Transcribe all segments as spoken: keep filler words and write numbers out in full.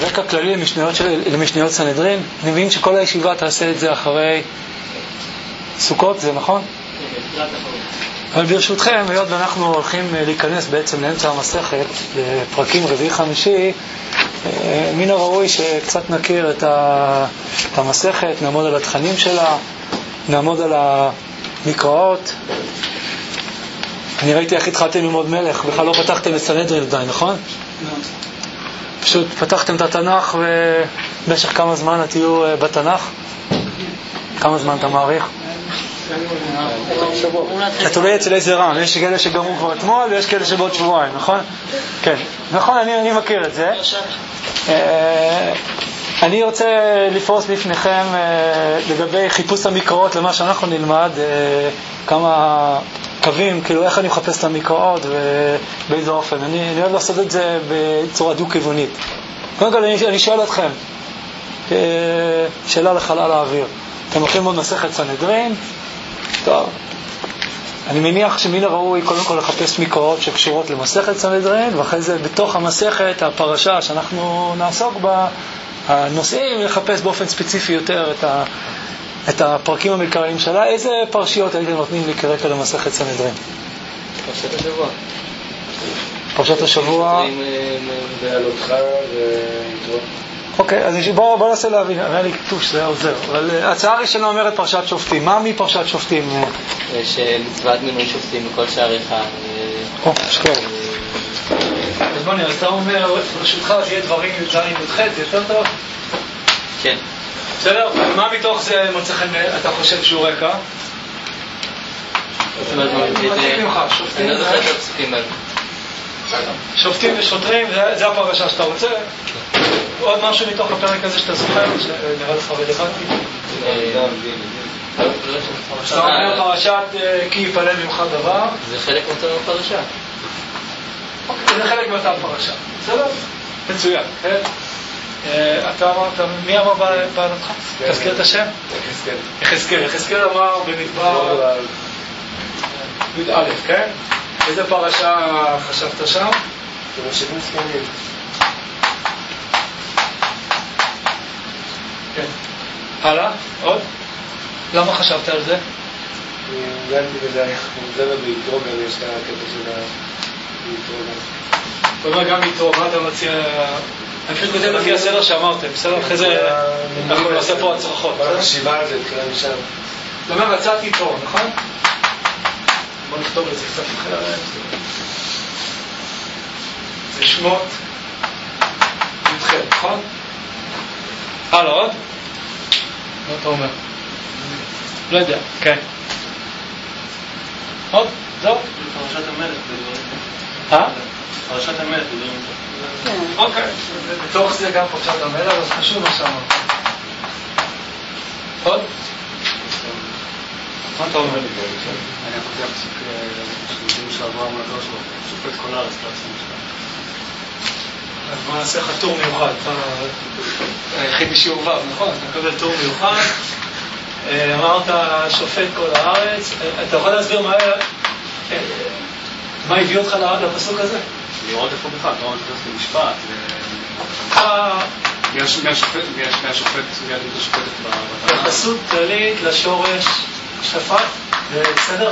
רקע כללי למשניות, של, למשניות סנהדרין. אני מבין שכל הישיבה תעשה את זה אחרי סוכות, זה נכון? אבל ברשותכם, היות ואנחנו הולכים להיכנס בעצם לאמצע המסכת, לפרקים רביעי חמישי, מן הראוי שקצת נכיר את המסכת, נעמוד על התכנים שלה, נעמוד על המקראות. אני ראיתי איך התחלתם ללמוד מלך, בכלל לא פתחתם את סנהדרין עדיין, נכון? פשוט פתחתם את התנ"ך, ובמשך כמה זמן תהיו בתנ"ך? כמה זמן אתה מעריך? אתה לא אצל איזה רם, יש כאלה שגמרו כבר אתמול ויש כאלה שבעוד שבועיים, נכון? כן, נכון, אני, אני מכיר את זה. אני רוצה לפרוס בפניכם לגבי חיפוש המקראות למה שאנחנו נלמד, כמה קווים, כאילו איך אני מחפש את המקראות ובאיזה אופן. אני, אני אוהב לעשות את זה בצורה דו-כיוונית. קודם כל אני, אני שואל אתכם, שאלה לחלל האוויר. אתם הולכים ללמוד מסכת סנהדרין, טוב. אני מניח שמן הראוי קודם כל לחפש מקראות שקשורות למסכת סנהדרין, ואחרי זה בתוך המסכת, הפרשה שאנחנו נעסוק בה, הנושאים, לחפש באופן ספציפי יותר את, ה, את הפרקים המקראיים שלה. איזה פרשיות הייתם נותנים לי כרקע למסכת סנהדרין? פרשת השבוע. פרשת השבוע. בעלותך ויתרו. אוקיי, אז בואו בוא ננסה להבין, היה לי כתוב שזה עוזר, אבל ההצעה הראשונה אומרת פרשת שופטים. מה מפרשת שופטים? שמצוות מינוי שופטים מכל שעריך. או, שכן. אז בוא נראה, אז אתה אומר, ברשותך שיהיה דברים י"ז י"ח, זה יותר טוב? כן. בסדר? מה מתוך זה מוצא חן אתה חושב שהוא רקע? מתאים ממך, שופטים. אני לא זוכר את הפסוקים האלה. שופטים ושוטרים, זה הפרשה שאתה רוצה? עוד משהו מתוך הפרק הזה שאתה זוכר, שנראה לך רלוונטי? אתה אומר פרשת כי יפלל ממך דבר. זה חלק מאותה פרשה. זה חלק מאותה פרשה. בסדר? מצוין. אתה אמרת, מי אמר בעלתך? תזכיר את השם? יחזקאל. יחזקאל. יחזקאל אמר במדבר י"א, כן? איזה פרשה חשבת שם? זה משאבים ספונים. כן. הלאה? עוד? למה חשבת על זה? גנתי בזה, זה וביתרו גם יש את הקטע של היתרו גם. זאת אומרת גם יתרו, מה אתה מציע? אני פשוט כותב לפי הסדר שאמרתם, בסדר? אחרי זה אנחנו נעשה פה הצרכות. חשיבה על זה, תחילה משם. זאת אומרת, רצת יתרו, נכון? בוא נכתוב את זה קצת אחרת. זה שמות י"ח, נכון? הלאה, עוד? מה אתה אומר? לא יודע, כן. עוד? זהו? פרשת המלך בדברים. אה? פרשת המלך בדברים. אוקיי. בתוך זה גם פרשת המלך, אז חשוב מה שאמרת. עוד? מה אתה אומר? אני פותח פסוק שיודעים שאברהם נדור שלו, שופט כל הארץ לעצמם שלו. אז בוא נעשה לך טור מיוחד. אתה היחיד בשיעור ו', נכון? אתה מקבל טור מיוחד. אמרת שופט כל הארץ. אתה יכול להסביר מה הביא אותך לפסוק הזה? לראות איפה בכלל, לא רק את המשפט. מהשופט, מיד את השופטת בתנ"ך. התייחסות כללית לשורש שפט, זה בסדר?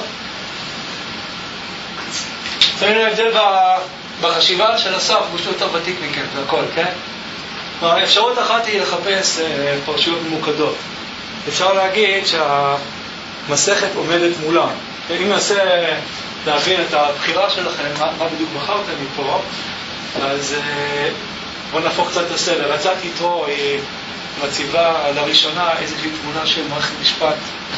שמים להבדל בחשיבה של הסף, הוא שהוא יותר ותיק מכם, זה הכל, כן? האפשרות אחת היא לחפש פרשיות ממוקדות. אפשר להגיד שהמסכת עומדת מולה. אם ננסה להבין את הבחירה שלכם, מה, מה בדיוק בחרתם מפה, אז בואו נהפוך קצת את הסדר. רצת יתרו היא מציבה לראשונה איזושהי תמונה של מערכת משפט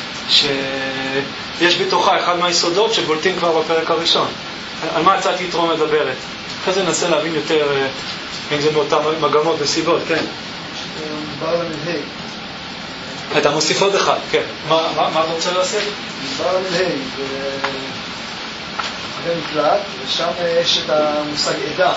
שיש בתוכה אחד מהיסודות שבולטים כבר בפרק הראשון. על מה רצת יתרו מדברת? אחרי זה ננסה להבין יותר אם זה מאותן מגמות וסיבות, כן? מדבר על המלהי. אתה מוסיף עוד אחד, כן. מה, מה, מה אתה רוצה לעשות? מדבר על המלהי, זה מקלט, ושם יש את המושג עדה.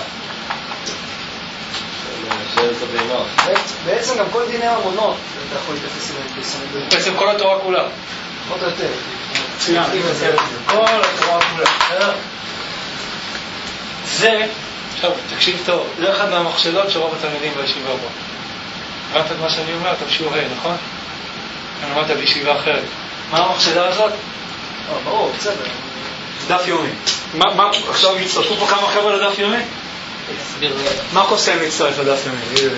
בעצם גם כל דיני הממונות, אתה יכול להתייחס אליהם. בעצם כל התורה כולה. עוד יותר. מצוין. כל התורה כולה. זה עכשיו, תקשיב טוב, זה אחד מהמחשלות שרוב התלמידים בישיבה בו. הבנת את מה שאני אומר? אתה בשיעור ה', נכון? אני למדת בישיבה אחרת. מה המחשלה הזאת? ברור, בסדר. דף יומי. עכשיו הצטרפו פה כמה חבר'ה לדף יומי? מה קוסם להצטרף לדף יומי?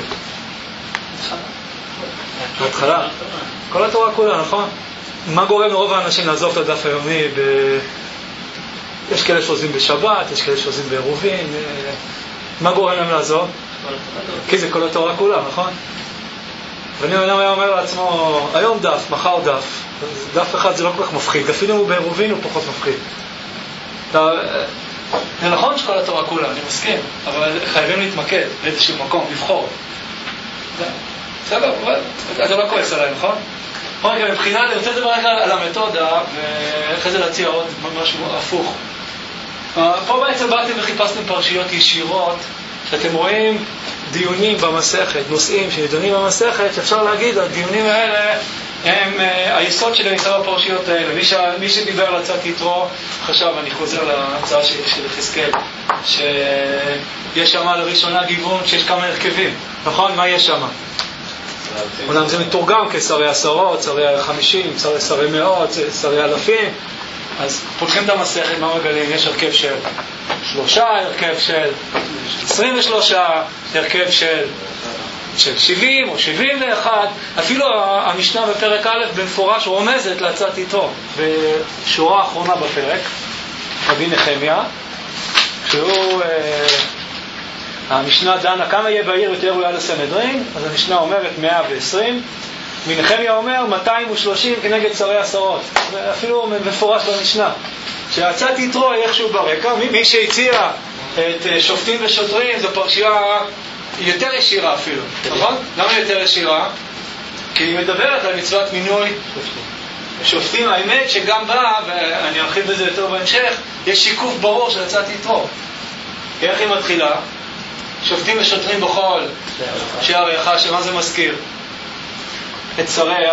בהתחלה. כל התורה כולה, נכון? מה גורם לרוב האנשים לעזוב את הדף היומי? יש כאלה שעוזבים בשבת, יש כאלה שעוזבים בעירובין. מה גורם להם לעזוב? כי זה כל התורה כולה, נכון? ואני היה אומר לעצמו, היום דף, מחר דף. דף אחד זה לא כל כך מפחיד, אפילו הוא בעירובין הוא פחות מפחיד. זה נכון שכל התורה כולה, אני מסכים, אבל חייבים להתמקד באיזשהו מקום, לבחור. בסדר, אתה לא כועס עליי, נכון? רגע, מבחינת, אני רוצה לדבר רגע על המתודה, ואחרי זה להציע עוד משהו הפוך. פה בעצם באתם וחיפשתם פרשיות ישירות, שאתם רואים דיונים במסכת, נושאים שנידונים במסכת, שאפשר להגיד, הדיונים האלה הם היסוד שלהם נמצא בפרשיות האלה. מי, ש... מי שדיבר על הצעת יתרו, חשב, אני חוזר להצעה של, של חזקאל, שיש שם לראשונה גיוון, שיש כמה הרכבים, נכון? מה יש שם? אולם זה מתורגם כשרי עשרות, שרי חמישים, שרי, שרי מאות, שרי אלפים. אז פותחים את המסכת, מה מגלים? יש הרכב של שלושה, הרכב של עשרים ושלושה, הרכב של, של שבעים או שבעים ואחת. אפילו המשנה בפרק א' במפורש רומזת להצעת יתרו. בשורה האחרונה בפרק, רבי נחמיה, שהוא... אה, המשנה דנה כמה יהיה בעיר יותר ראויה לסנהדרין, אז המשנה אומרת מאה ועשרים, מנחמיה אומר מאתיים ושלושים כנגד שרי עשרות. אפילו מפורש במשנה שהצעת יתרו איכשהו ברקע. מי שהציע את שופטים ושוטרים זו פרשייה יותר ישירה אפילו, נכון? למה יותר ישירה? כי היא מדברת על מצוות מינוי שופטים. האמת שגם בה, ואני ארחיב בזה יותר בהמשך, יש שיקוף ברור של הצעת יתרו. איך היא מתחילה? שופטים ושוטרים בכל שעריך, שמה זה מזכיר? את שרי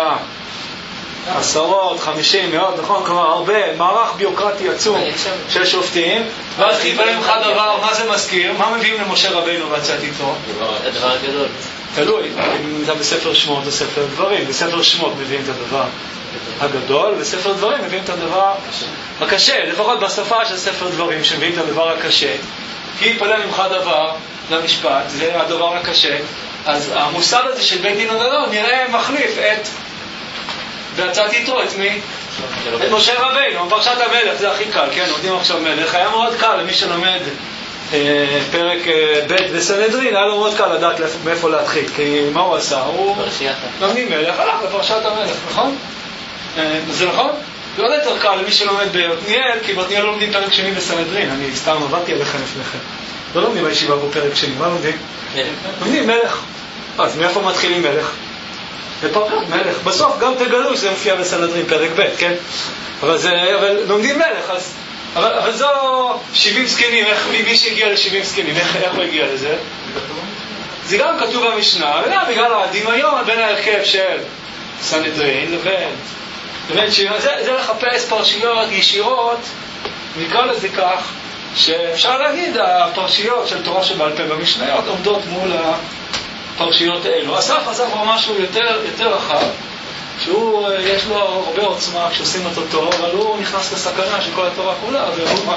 העשרות, חמישים, מאות, נכון? כלומר, הרבה, מערך ביוקרטי עצום של שופטים, ואז חיפה להם אחד דבר, מה זה מזכיר? מה מביאים למשה רבינו בהצעת יתרו? הדבר הגדול. תלוי, אם זה בספר שמות או ספר דברים. בספר שמות מביאים את הדבר הגדול, בספר דברים מביאים את הדבר הקשה, לפחות בשפה של ספר דברים שמביאים את הדבר הקשה. כי יפלא ממך דבר למשפט, זה הדבר הקשה. אז המושג הזה של בית דין הגדול נראה מחליף את בהצעת יתרו, את מי? את משה רבינו, פרשת המלך, זה הכי קל, כן? לומדים עכשיו מלך, היה מאוד קל למי שלומד אה, פרק אה, ב' בסנהדרין, היה לו מאוד קל לדעת מאיפה להתחיל, כי מה הוא עשה? הוא לומדים מלך, הלך לפרשת המלך, נכון? אה, זה נכון? זה עוד יותר קל למי שלומד בעתניאל, כי בעתניאל לא לומדים פרק שני בסנהדרין, אני סתם עבדתי עליכם לפניכם. לא לומדים בישיבה פה פרק שני, מה לומדים? לומדים מלך. אז מאיפה מתחילים מלך? בפרק מלך. בסוף גם תגלו שזה מופיע בסנהדרין, פרק ב', כן? אבל, זה, אבל לומדים מלך, אז... אבל, אבל זו שבעים סקינים, איך, מי שהגיע ל-שבעים סקינים, איך, איך הוא הגיע לזה? זה גם כתוב במשנה, וגם בגלל הדמיון בין ההרכב של סנהדרין לבין... לבין שבעים, זה, זה לחפש פרשיות ישירות, נקרא לזה כך, שאפשר להגיד, הפרשיות של תורה שבעל פה במשניות עומדות מול הפרשיות האלו. אסף אסף הוא משהו יותר, יותר רחב, שהוא, יש לו הרבה עוצמה כשעושים אותו טוב, אבל הוא נכנס לסכנה של כל התורה כולה, והוא,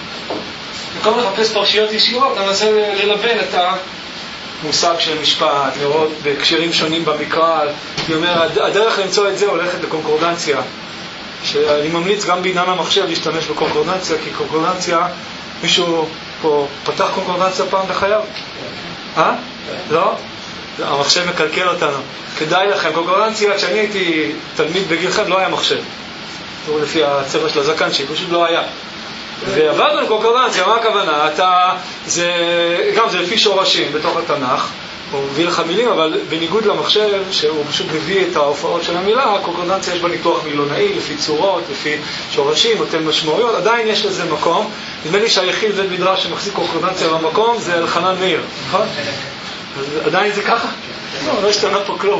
במקום לחפש פרשיות ישירות, אתה מנסה ללבן את המושג של משפט, לראות בהקשרים שונים במקרא. אני אומר, הדרך למצוא את זה הולכת לקונקורדנציה, שאני ממליץ גם בעניין המחשב להשתמש בקונקורדנציה, כי קונקורדנציה, מישהו פה פתח קונקורדנציה פעם בחייו? אה? לא? המחשב מקלקל אותנו. כדאי לכם, קונקורדנציה, כשאני הייתי תלמיד בגילכם, לא היה מחשב. תראו לפי הצבע של הזקן, שפשוט לא היה. ועבדנו לקונקורדנציה, מה הכוונה? אתה, זה, גם זה לפי שורשים בתוך התנ"ך, הוא מביא לך מילים, אבל בניגוד למחשב, שהוא פשוט מביא את ההופעות של המילה, הקונקורדנציה יש בה ניתוח מילונאי, לפי צורות, לפי שורשים, נותן משמעויות, עדיין יש לזה מקום. נדמה לי שהיחיד בית מדרש שמחזיק קונקורדנציה במקום, זה אלחנן מאיר, נכון? עדיין זה ככה? לא, לא השתנה פה כלום.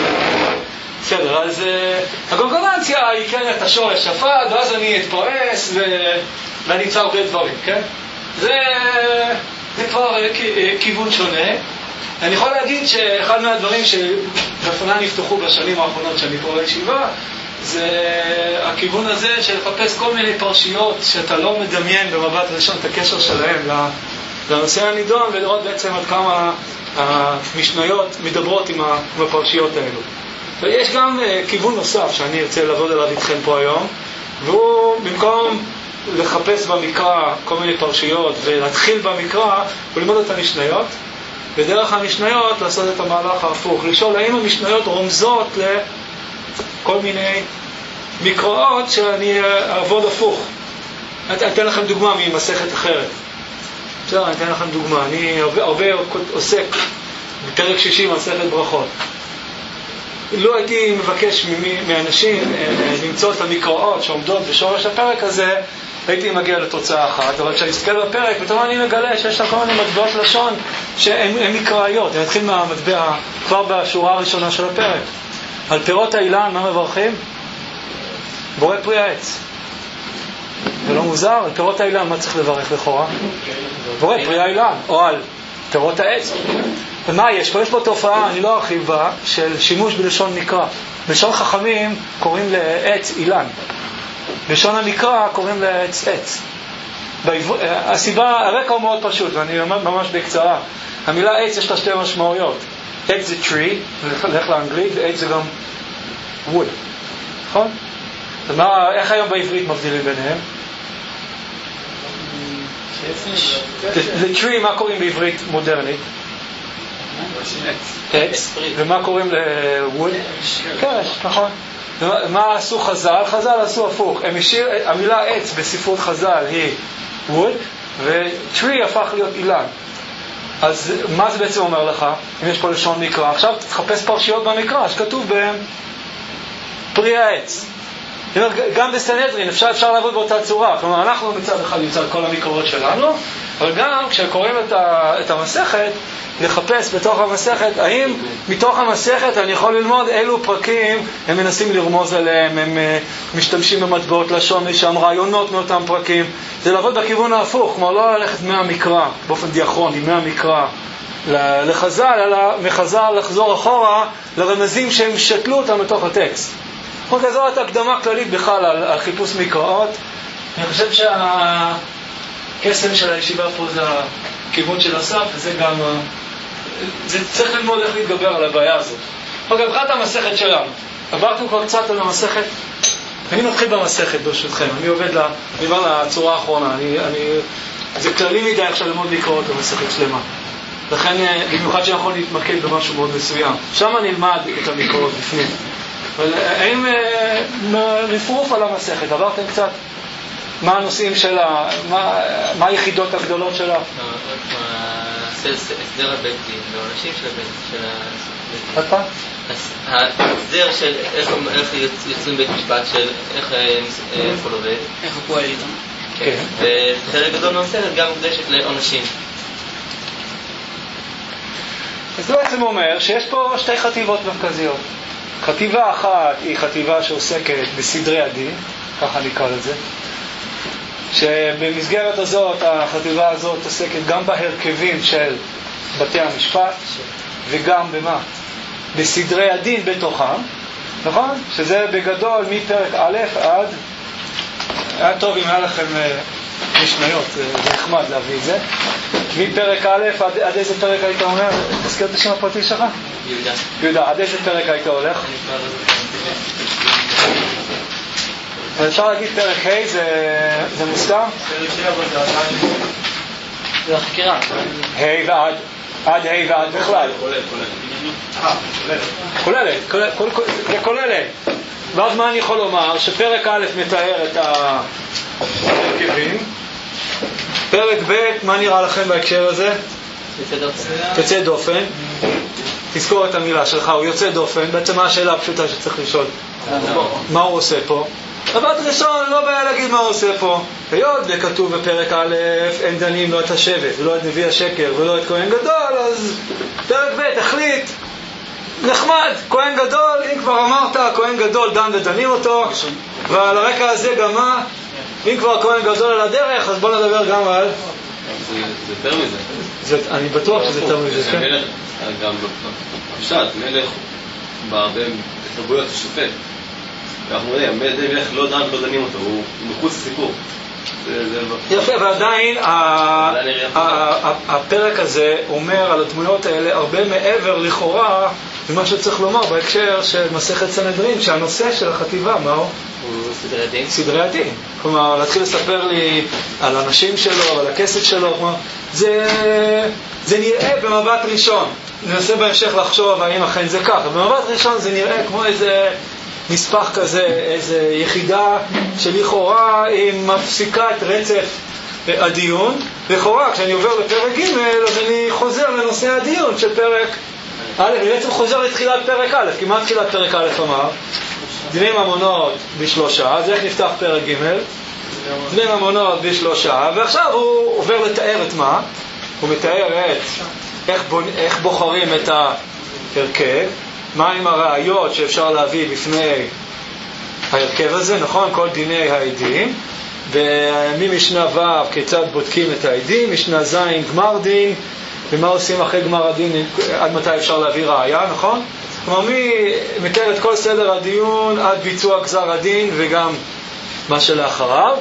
בסדר, אז uh, הקונקורדנציה היא כן את השורש שפט, ואז אני אתפרס ו... ואני אמצא הרבה דברים, כן? זה זה כבר כיוון שונה. אני יכול להגיד שאחד מהדברים שבפניי נפתחו בשנים האחרונות שאני פה בישיבה, זה הכיוון הזה של לחפש כל מיני פרשיות שאתה לא מדמיין במבט ראשון את הקשר שלהם לנושא הנידון, ולראות בעצם עד כמה המשניות מדברות עם הפרשיות האלו. ויש גם כיוון נוסף שאני ארצה לעבוד עליו איתכם פה היום, והוא במקום לחפש במקרא כל מיני פרשיות ולהתחיל במקרא וללמוד את המשניות, בדרך המשניות לעשות את המהלך ההפוך, לשאול האם המשניות רומזות לכל מיני מקראות שאני אעבוד הפוך. אני אתן לכם דוגמה ממסכת אחרת. בסדר, אני אתן לכם דוגמה. אני הרבה, הרבה עוסק בפרק שישי מסכת ברכות. לא הייתי מבקש מאנשים למצוא את המקראות שעומדות בשורש הפרק הזה, הייתי מגיע לתוצאה אחת, אבל כשאני מסתכל בפרק, פתאום אני מגלה שיש לה כל מיני מטבעות לשון שהן מקראיות. אני אתחיל מהמטבע כבר בשורה הראשונה של הפרק. על פירות האילן, מה מברכים? בורא פרי העץ. זה לא מוזר? על פירות האילן, מה צריך לברך לכאורה? בורא פרי האילן, או על פירות העץ. ומה יש פה? יש פה תופעה, אני לא ארחיב בה, של שימוש בלשון מקרא. בלשון חכמים קוראים לעץ אילן. בלשון המקרא קוראים לעץ עץ. הסיבה, הרקע הוא מאוד פשוט, ואני אומר ממש בקצרה. המילה עץ יש לה שתי משמעויות. עץ זה tree, נלך לאנגלית, ועץ זה גם wood. נכון? ומה, איך היום בעברית מבדילים ביניהם? ל-tree, מה קוראים בעברית מודרנית? עץ. ומה קוראים ל-wood? קרש, נכון. מה עשו חז"ל? חז"ל עשו הפוך. המילה עץ בספרות חז"ל היא wood, ו-tree הפך להיות אילן. אז מה זה בעצם אומר לך? אם יש פה לשון מקרא, עכשיו תחפש פרשיות במקרא שכתוב בהם פרי העץ. גם בסנהדרין אפשר, אפשר לעבוד באותה צורה. כלומר, אנחנו מצד אחד נמצא כל המקורות שלנו, אבל גם כשקוראים את, ה, את המסכת, לחפש בתוך המסכת, האם מתוך המסכת אני יכול ללמוד אילו פרקים הם מנסים לרמוז עליהם, הם uh, משתמשים במטבעות לשון, יש שם רעיונות מאותם פרקים. זה לעבוד בכיוון ההפוך, כלומר לא ללכת מהמקרא, באופן דיאכרוני, מהמקרא לחז"ל, אלא מחז"ל לחזור אחורה לרמזים שהם שתלו אותם בתוך הטקסט. זאת אומרת, הקדמה כללית בכלל על, על חיפוש מקראות. אני חושב שהקסם של הישיבה פה זה הכיוון של אסף, וזה גם, זה צריך ללמוד איך להתגבר על הבעיה הזאת. אוקיי, מבחינת המסכת שלנו, עברתם כבר קצת על המסכת, אני מתחיל במסכת ברשותכם, אני עובד לה, אני עבר לצורה האחרונה, אני, אני, זה כללי מדי עכשיו ללמוד מקראות במסכת שלמה. לכן, במיוחד שאני יכול להתמקד במשהו מאוד מסוים. שם נלמד את המקראות בפנים. אבל האם רפרוף על המסכת, עברתם קצת מה הנושאים שלה, מה, מה היחידות הגדולות שלה? הסדר הבית דין, והאנשים של הבית דין. עוד פעם? ההסדר של איך יוצאים בית משפט, של איך הוא עובד. איך הוא פועל איתם. כן. וחלק גדול מהמסכת גם מוקדשת לעונשים. אז זה בעצם אומר שיש פה שתי חטיבות מרכזיות. חטיבה אחת היא חטיבה שעוסקת בסדרי הדין, ככה נקרא לזה, שבמסגרת הזאת, החטיבה הזאת עוסקת גם בהרכבים של בתי המשפט, וגם במה? בסדרי הדין בתוכם, נכון? שזה בגדול מפרק א' עד, היה טוב אם היה לכם משניות, זה נחמד להביא את זה, מפרק א' עד, עד איזה פרק היית אומר? תזכיר את השם הפרטי שלך? יהודה. יהודה, עד איזה פרק היית הולך? אפשר להגיד פרק ה' זה, זה מוסכם? פרק שבע זה עדיין. זה החקירה. ה' ועד, עד ה' ועד בכלל. כולל, כולל. כוללת, זה כוללת. ואז מה אני יכול לומר? שפרק א' מתאר את ההרכבים. פרק ב', מה נראה לכם בהקשר הזה? יוצא דופן. תזכור את המילה שלך, הוא יוצא דופן. בעצם מה השאלה הפשוטה שצריך לשאול? מה הוא עושה פה? אבל ראשון, לא בעיה להגיד מה הוא עושה פה. היות וכתוב בפרק א', אין דנים לא את השבט, ולא את נביא השקר, ולא את כהן גדול, אז פרק ב' החליט, נחמד, כהן גדול, אם כבר אמרת, כהן גדול דן ודנים אותו, ועל הרקע הזה גם מה? אם כבר כהן גדול על הדרך, אז בוא נדבר גם על... זה יותר מזה. זה, אני בטוח שזה יותר מזה, כן? מלך, גם בפשט, מלך בהרבה בתרבויות השופט. אנחנו יודעים, מלך לא דן ולא דנים אותו, הוא מחוץ לסיפור. יפה, ועדיין הפרק הזה אומר על הדמויות האלה הרבה מעבר לכאורה ממה שצריך לומר בהקשר של מסכת סנהדרין, שהנושא של החטיבה, מה הוא? סדרי הדין. סדרי הדין. כלומר, להתחיל לספר לי על אנשים שלו, על הכסף שלו, כלומר, זה, זה נראה במבט ראשון. ננסה בהמשך לחשוב האם אכן זה ככה. במבט ראשון זה נראה כמו איזה נספח כזה, איזה יחידה שלכאורה היא מפסיקה את רצף הדיון. לכאורה, כשאני עובר לפרק ג' אז אני חוזר לנושא הדיון של פרק א', אני בעצם חוזר לתחילת פרק א', כי מה תחילת פרק א' אמר? דיני ממונות בשלושה, אז איך נפתח פרק ג'? דיני ממונות בשלושה, ועכשיו הוא עובר לתאר את מה? הוא מתאר את איך, בונ... איך בוחרים את ההרכב, מה עם הראיות שאפשר להביא בפני ההרכב הזה, נכון? כל דיני העדים, וממשנה ו' כיצד בודקים את העדים, משנה ז' גמר דין, ומה עושים אחרי גמר הדין, עד מתי אפשר להביא ראיה, נכון? כלומר, מי מתאר את כל סדר הדיון עד ביצוע גזר הדין וגם מה שלאחריו,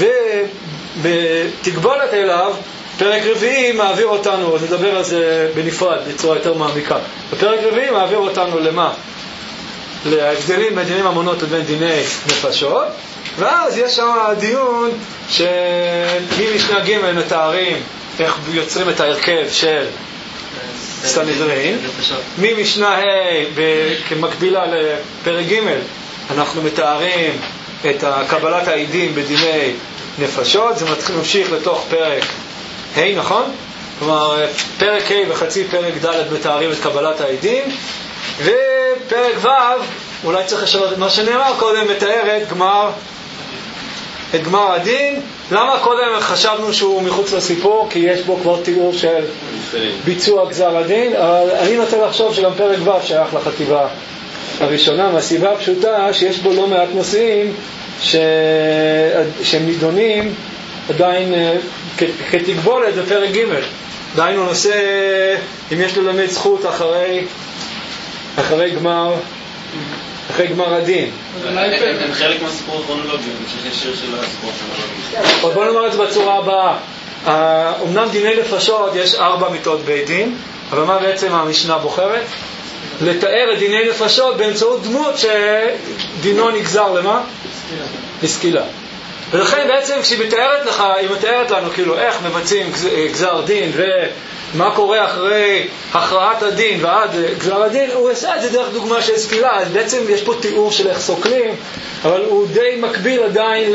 ובתגבולת אליו, פרק רביעי מעביר אותנו, נדבר על זה בנפרד, בצורה יותר מעמיקה. בפרק רביעי מעביר אותנו למה? להבדלים בין דיני ממונות ובין דיני נפשות, ואז יש שם דיון שממשנה ג' מתארים איך יוצרים את ההרכב של סנהדרין, ממשנה ה' כמקבילה לפרק ג' אנחנו מתארים את קבלת העדים בדיני נפשות, זה ממשיך לתוך פרק ה', נכון? כלומר פרק ה' וחצי פרק ד' מתארים את קבלת העדים, ופרק ו' אולי צריך לשנות את מה שנאמר קודם, מתאר את גמר את גמר הדין. למה קודם חשבנו שהוא מחוץ לסיפור? כי יש בו כבר תיאור של ביצוע גזר הדין, אבל אני נוטה לחשוב שגם פרק ו' שייך לחטיבה הראשונה, מהסיבה הפשוטה שיש בו לא מעט נושאים ש... שהם נידונים עדיין כ... כתגבולת בפרק ג'. דהיינו נושא אם יש ללמד זכות אחרי אחרי גמר אחרי גמר הדין. הם חלק מהסיפור הכרונולוגי, יש שיר של הסיפור הכרונולוגי. עוד בוא נאמר את זה בצורה הבאה. אמנם דיני נפשות יש ארבע מיתות בית דין, אבל מה בעצם המשנה בוחרת? לתאר את דיני נפשות באמצעות דמות שדינו נגזר למה? לסקילה. ולכן בעצם כשהיא מתארת לך, היא מתארת לנו כאילו איך מבצעים גזר דין ומה קורה אחרי הכרעת הדין ועד גזר הדין, הוא עושה את זה דרך דוגמה של סקילה, אז בעצם יש פה תיאור של איך סוקלים, אבל הוא די מקביל עדיין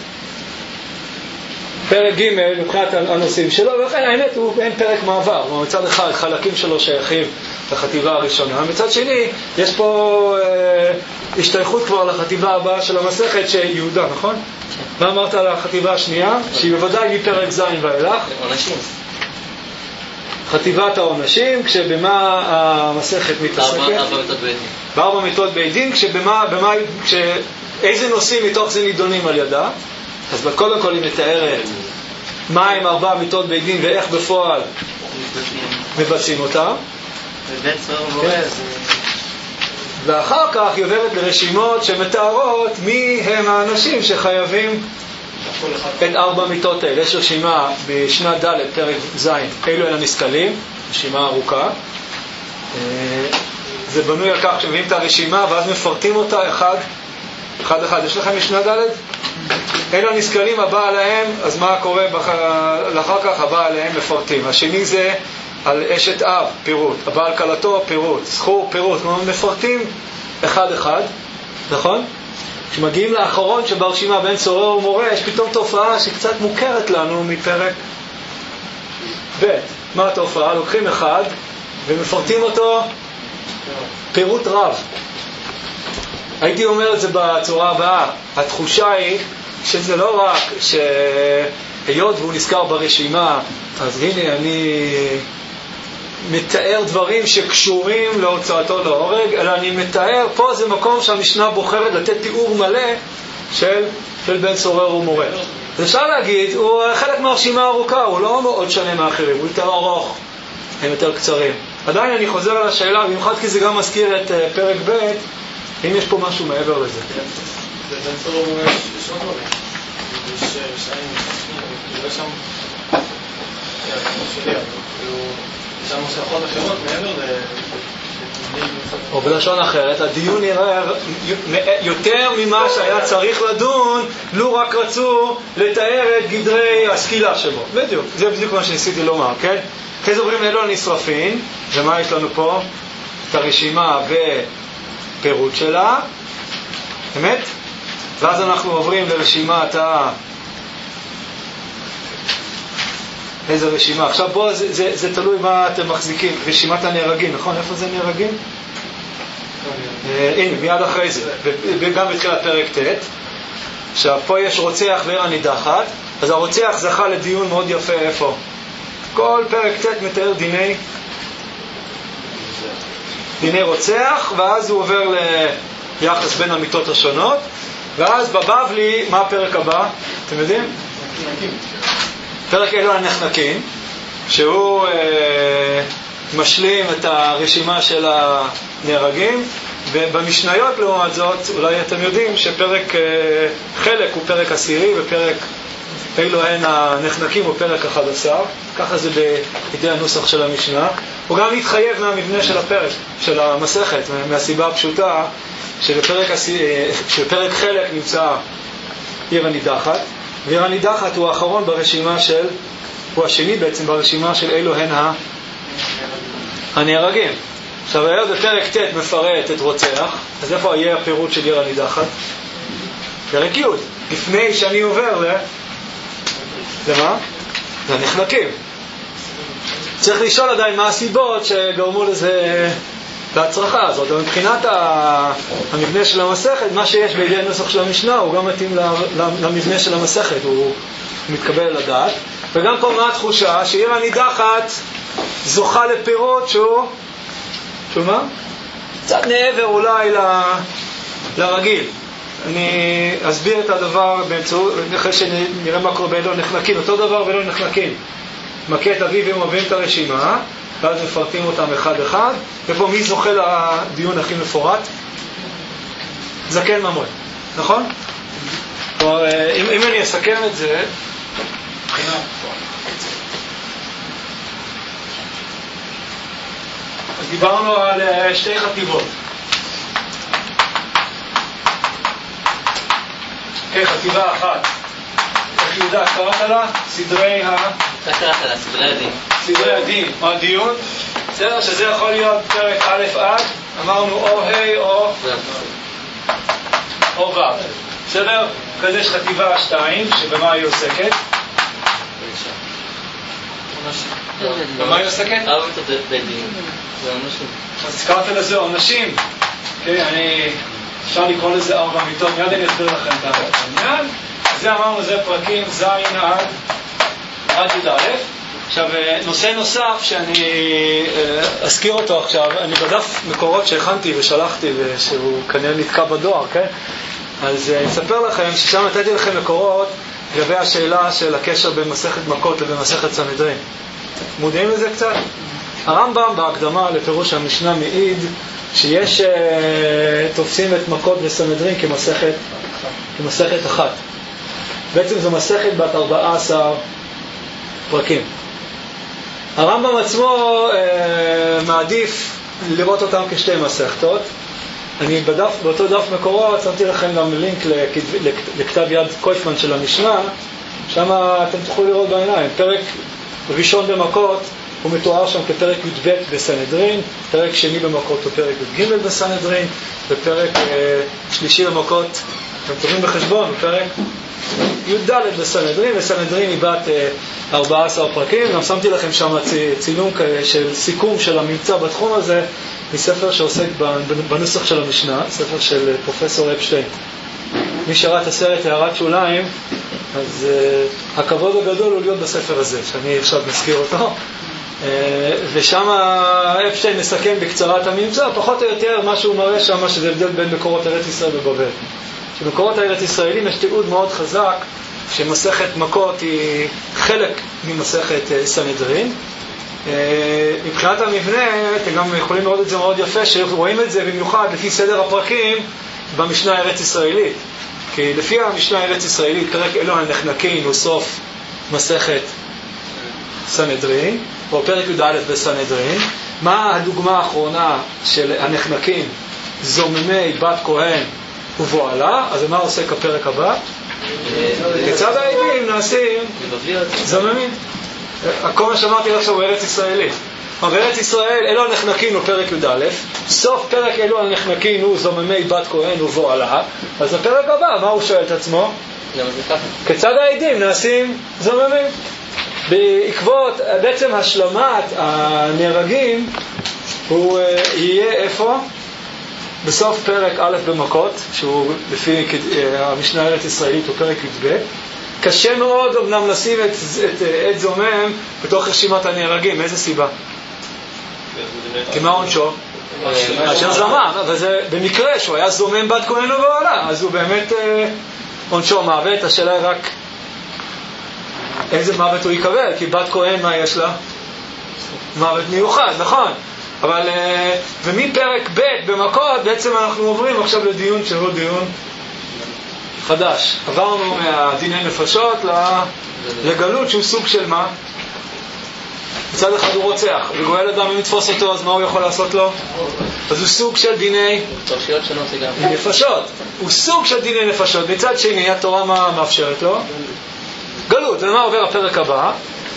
לפרק ג' מבחינת הנושאים שלו, ולכן האמת הוא אין פרק מעבר, מצד אחד חלקים שלו שייכים לחטיבה הראשונה, מצד שני יש פה אה, השתייכות כבר לחטיבה הבאה של המסכת שיהודה, נכון? מה אמרת על החטיבה השנייה? שהיא בוודאי מפרק ז' ואילך. עונשים. חטיבת העונשים, כשבמה המסכת מתעסקת? בארבע מיתות בית דין. בארבע מיתות בית דין, כשבמה, במה, כשאיזה נושאים מתוך זה נידונים על ידה? אז קודם כל היא מתארת מה עם ארבע מיתות בית דין ואיך בפועל מבצעים אותם. ואחר כך היא עוברת לרשימות שמתארות מי הם האנשים שחייבים את ארבע מיתות האלה. יש רשימה בשנה ד' פרק ז', אלו הם הנסכלים, רשימה ארוכה. זה בנוי על כך שמביאים את הרשימה ואז מפרטים אותה אחד אחד אחד. יש לכם משנה ד'? אלו הנסכלים הבא עליהם, אז מה קורה לאחר כך? הבא עליהם מפרטים. השני זה על אשת אב, פירוט, הבעל קלתו, פירוט, זכור, פירוט, כלומר מפרטים אחד אחד, נכון? כשמגיעים לאחרון שברשימה בין צורר ומורה, יש פתאום תופעה שקצת מוכרת לנו מפרק ב'. מה התופעה? לוקחים אחד ומפרטים אותו פירוט רב. הייתי אומר את זה בצורה הבאה, התחושה היא שזה לא רק שהיות והוא נזכר ברשימה, אז הנה אני מתאר דברים שקשורים להוצאתו להורג, אלא אני מתאר, פה זה מקום שהמשנה בוחרת לתת תיאור מלא של, של בן סורר ומורה. אז אפשר להגיד, הוא חלק מהרשימה הארוכה, הוא לא מאוד שונה מאחרים, הוא יותר ארוך, הם יותר קצרים. עדיין אני חוזר על השאלה, במיוחד כי זה גם מזכיר את uh, פרק ב', אם יש פה משהו מעבר לזה. זה בנצור יש עוד דברים. יש שנים, יש שם, יש שם מושכות אחרות מעבר ל... או בלשון אחרת, הדיון נראה יותר ממה שהיה צריך לדון, לו רק רצו לתאר את גדרי הסקילה שבו. בדיוק, זה בדיוק מה שניסיתי לומר, כן? אחרי זה עוברים אלו הנשרפים, ומה יש לנו פה? את הרשימה ופירוט שלה, אמת? ואז אנחנו עוברים לרשימת ה... איזה רשימה? עכשיו בוא, זה, זה, זה תלוי מה אתם מחזיקים. רשימת הנהרגים, נכון? איפה זה נהרגים? הנה, מיד אחרי זה. וגם בתחילת פרק ט'. עכשיו, פה יש רוצח ועיר הנידחת. אז הרוצח זכה לדיון מאוד יפה איפה? כל פרק ט' מתאר דיני דיני רוצח, ואז הוא עובר ליחס בין המיתות השונות. ואז בבבלי, מה הפרק הבא? אתם יודעים? פרק אלו הנחנקים, שהוא אה, משלים את הרשימה של הנהרגים, ובמשניות לעומת זאת, אולי אתם יודעים שפרק אה, חלק הוא פרק עשירי, ופרק אלו הן הנחנקים הוא פרק אחד עשר, ככה זה בידי הנוסח של המשנה. הוא גם מתחייב מהמבנה של הפרק, של המסכת, מהסיבה הפשוטה, שבפרק, שבפרק חלק נמצא עיר הנידחת, ועיר הנידחת הוא האחרון ברשימה של, הוא השני בעצם ברשימה של אלו הן הנהרגים. עכשיו, היה בפרק ט' מפרט את רוצח, אז איפה יהיה הפירוט של עיר הנידחת? פרק י', לפני שאני עובר ל... למה? לנחנקים. צריך לשאול עדיין מה הסיבות שגרמו לזה להצרחה הזאת. מבחינת המבנה של המסכת, מה שיש בידי הנוסח של המשנה הוא גם מתאים למבנה של המסכת, הוא מתקבל לדעת. וגם פה מה התחושה? שעיר הנידחת זוכה לפירוט שהוא, שהוא מה? קצת נעבר אולי ל, לרגיל. אני אסביר את הדבר באמצעות, אחרי שנראה מה קורה באלו נחנקים. אותו דבר באלו נחנקים. מכה את אביב ומביאים את הרשימה, ואז מפרטים אותם אחד אחד. ופה מי זוכה לדיון הכי מפורט? זקן ממון, נכון? או, אם, אם אני אסכם את זה, מבחינה אז דיברנו על שתי חטיבות. כן, חטיבה אחת. איך יהודה, קראת לה? סדרי ה... אתה קראת לה, סדרי הדין. סדרי הדין, או הדיון. בסדר, שזה יכול להיות פרק א' עד, אמרנו או ה' או... או ו'. בסדר? כזה יש חטיבה שתיים, שבמה היא עוסקת? במה היא עוסקת? ארבע מיתות בדין. זה אנשים. אז קראת לזה עונשים. כן, אני... אפשר לקרוא לזה ארבע מיתות, מיד אני אסביר לכם את העניין. זה אמרנו, זה פרקים ז' עד עד י"א. עכשיו, נושא נוסף שאני אזכיר אותו עכשיו, אני בדף מקורות שהכנתי ושלחתי ושהוא כנראה נתקע בדואר, כן? אז אני אספר לכם ששם נתתי לכם מקורות לגבי השאלה של הקשר בין מסכת מכות לבין מסכת סנהדרין. מודעים לזה קצת? הרמב"ם בהקדמה לפירוש המשנה מעיד שיש uh, תופסים את מכות וסנהדרין כמסכת, כמסכת אחת. בעצם זו מסכת בת ארבעה עשר פרקים. הרמב"ם עצמו uh, מעדיף לראות אותם כשתי מסכתות. אני בדף, באותו דף מקורות שמתי לכם גם לינק לכתב, לכתב יד קויפמן של המשנה, שם אתם תוכלו לראות בעיניים. פרק ראשון במכות הוא מתואר שם כפרק י"ב בסנהדרין, פרק שני במכות הוא פרק י"ג בסנהדרין, ופרק אה, שלישי במכות, אתם טובים בחשבון, פרק י"ד בסנהדרין, וסנהדרין היא בת אה, ארבעה עשר פרקים. גם שמתי לכם שם צילום של סיכום של הממצא בתחום הזה, מספר שעוסק בנוסח של המשנה, ספר של פרופסור אפשטיין. מי שראה את הסרט הערת שוליים, אז uh, הכבוד הגדול הוא להיות בספר הזה, שאני עכשיו מזכיר אותו. Uh, ושם אפשטיין מסכם בקצרה את הממצא, פחות או יותר מה שהוא מראה שם, שזה הבדל בין מקורות ארץ ישראל ובבל. שבמקורות הארץ ישראלים יש תיעוד מאוד חזק שמסכת מכות היא חלק ממסכת סנהדרין. מבחינת המבנה, אתם גם יכולים לראות את זה מאוד יפה, שרואים את זה במיוחד לפי סדר הפרקים במשנה הארץ ישראלית. כי לפי המשנה הארץ ישראלית, פרק אלו הנחנקין הוא סוף מסכת סנהדרין, או פרק י"א בסנהדרין. מה הדוגמה האחרונה של הנחנקין? זוממי בת כהן ובועלה. אז מה עושה כפרק הבא? כיצד העדים נעשים זוממים. כל מה שאמרתי לך עכשיו הוא ארץ ישראלית. בארץ ישראל אלו הנחנקין הוא פרק י"א, סוף פרק אלו הנחנקין הוא זוממי בת כהן ובועלה. אז הפרק הבא, מה הוא שואל את עצמו? כיצד העדים נעשים זוממים. בעקבות בעצם השלמת הנהרגים הוא יהיה איפה? בסוף פרק א' במכות, שהוא לפי המשנה הארץ ישראלית הוא פרק י"ב. קשה מאוד אמנם לשים את, את, את זומם בתוך רשימת הנהרגים. איזה סיבה? כי מה עונשו? אשר זמם, וזה במקרה שהוא היה זומם בת כהן ובועלה, אז הוא באמת עונשו מוות. השאלה היא רק איזה מוות הוא יקבל, כי בת כהן מה יש לה? מוות מיוחד, נכון. אבל ומפרק ב' במכות בעצם אנחנו עוברים עכשיו לדיון שהוא דיון חדש. עברנו מהדיני נפשות לגלות שהוא סוג של מה? מצד אחד הוא רוצח וגואל אדם אם יתפוס אותו, אז מה הוא יכול לעשות לו? אז הוא סוג של דיני נפשות. הוא סוג של דיני נפשות. מצד שני התורה מה מאפשרת לו? גלות. ומה עובר הפרק הבא?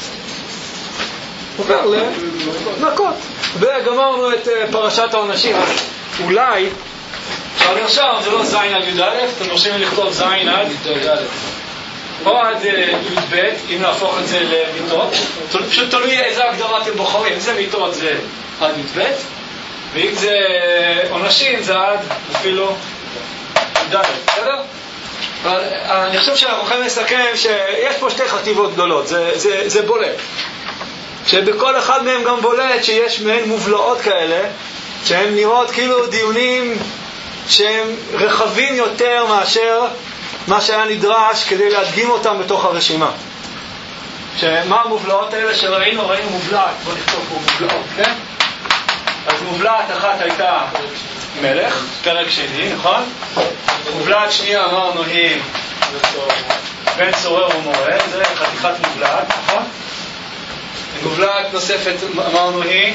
עובר לנקות. וגמרנו את פרשת העונשים. אולי אפשר לרשם, זה לא זין עד י"א, אתם מרשים לי לכתוב זין עד או עד י"ב, אם להפוך את זה למיטות. פשוט תלוי איזה הגדרה אתם בוחרים. אם זה מיטות זה עד י"ב, ואם זה עונשים זה עד אפילו י"ד. בסדר? אבל אני חושב שאנחנו יכולים לסכם שיש פה שתי חטיבות גדולות. זה, זה, זה בולט. שבכל אחד מהם גם בולט שיש מהן מובלעות כאלה, שהן נראות כאילו דיונים שהם רחבים יותר מאשר מה שהיה נדרש כדי להדגים אותם בתוך הרשימה. שמה המובלעות האלה שראינו? ראינו מובלעת, בוא נכתוב פה מובלעות, כן? אז מובלעת אחת הייתה מלך, פרק שני, נכון? מובלעת שנייה אמרנו היא בן צורר ומורה, זה חתיכת מובלעת, נכון? מובלעת נוספת אמרנו היא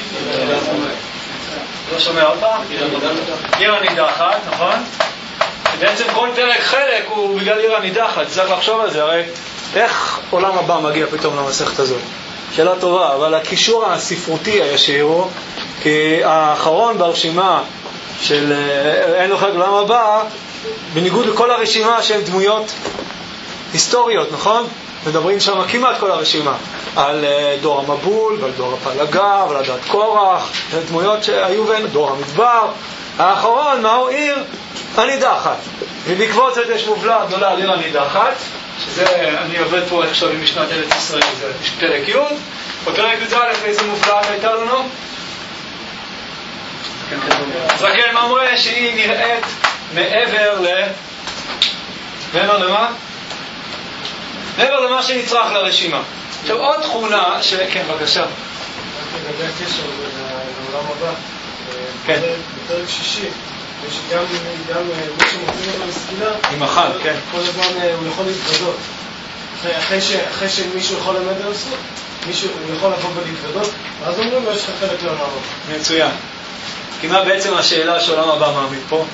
לא שומע אותה? עיר הנידחת, נכון? בעצם כל פרק חלק הוא בגלל עיר הנידחת. צריך לחשוב על זה, הרי איך עולם הבא מגיע פתאום למסכת הזאת? שאלה טובה, אבל הקישור הספרותי הישיר הוא כי האחרון ברשימה של אין לו חלק לעולם הבא, בניגוד לכל הרשימה שהן דמויות היסטוריות, נכון? מדברים שם כמעט כל הרשימה על דור המבול ועל דור הפלגה ועל עדת קורח, דמויות שהיו בהן, דור המדבר. האחרון מהו? עיר הנידחת. ובעקבות זה יש מובלעת גדולה על עיר הנידחת, שזה אני עובד פה עכשיו עם משנת ארץ ישראל, זה פרק י'. בפרק י"א איזה מובלעת הייתה לנו? זקן ממרא, שהיא נראית מעבר ל... מעבר למה? מעבר למה שנצרך לרשימה. עכשיו עוד תכונה ש... כן, בבקשה. לגבי הקשר לעולם הבא, כן. בפרק שישי, יש גם מי שמוכרים אותו לסקילה, עם אחד, כן. כל הזמן הוא יכול להתוודות. אחרי שמישהו יכול למד על הסוד, מישהו יכול לבוא ולהתוודות, ואז אומרים לו, יש לך חלק לעולם הבא. מצוין. כי מה בעצם השאלה שעולם הבא מעמיד פה?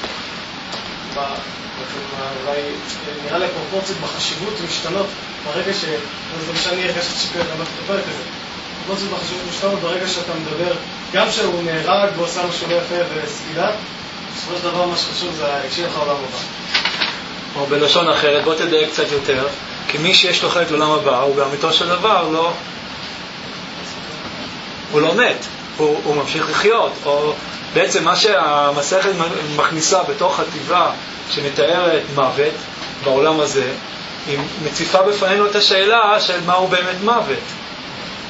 אולי נראה לי פרופורציות בחשיבות משתנות ברגע ש... זה גם שאני הרגשת שקורת רמת כפרק הזה. פרופורציות בחשיבות משתנות ברגע שאתה מדבר, גם שהוא נהרג ועושה משהו לא יפה וסגידה, בסופו של דבר מה שחשוב זה ההקשר לך עולם הבא. או בלשון אחרת, בוא תדייק קצת יותר, כי מי שיש לו חלק לעולם הבא, הוא באמיתו של דבר לא... הוא לא מת, הוא, הוא ממשיך לחיות, או בעצם מה שהמסכת מכניסה בתוך חטיבה שמתארת מוות בעולם הזה, היא מציפה בפנינו את השאלה של מהו באמת מוות.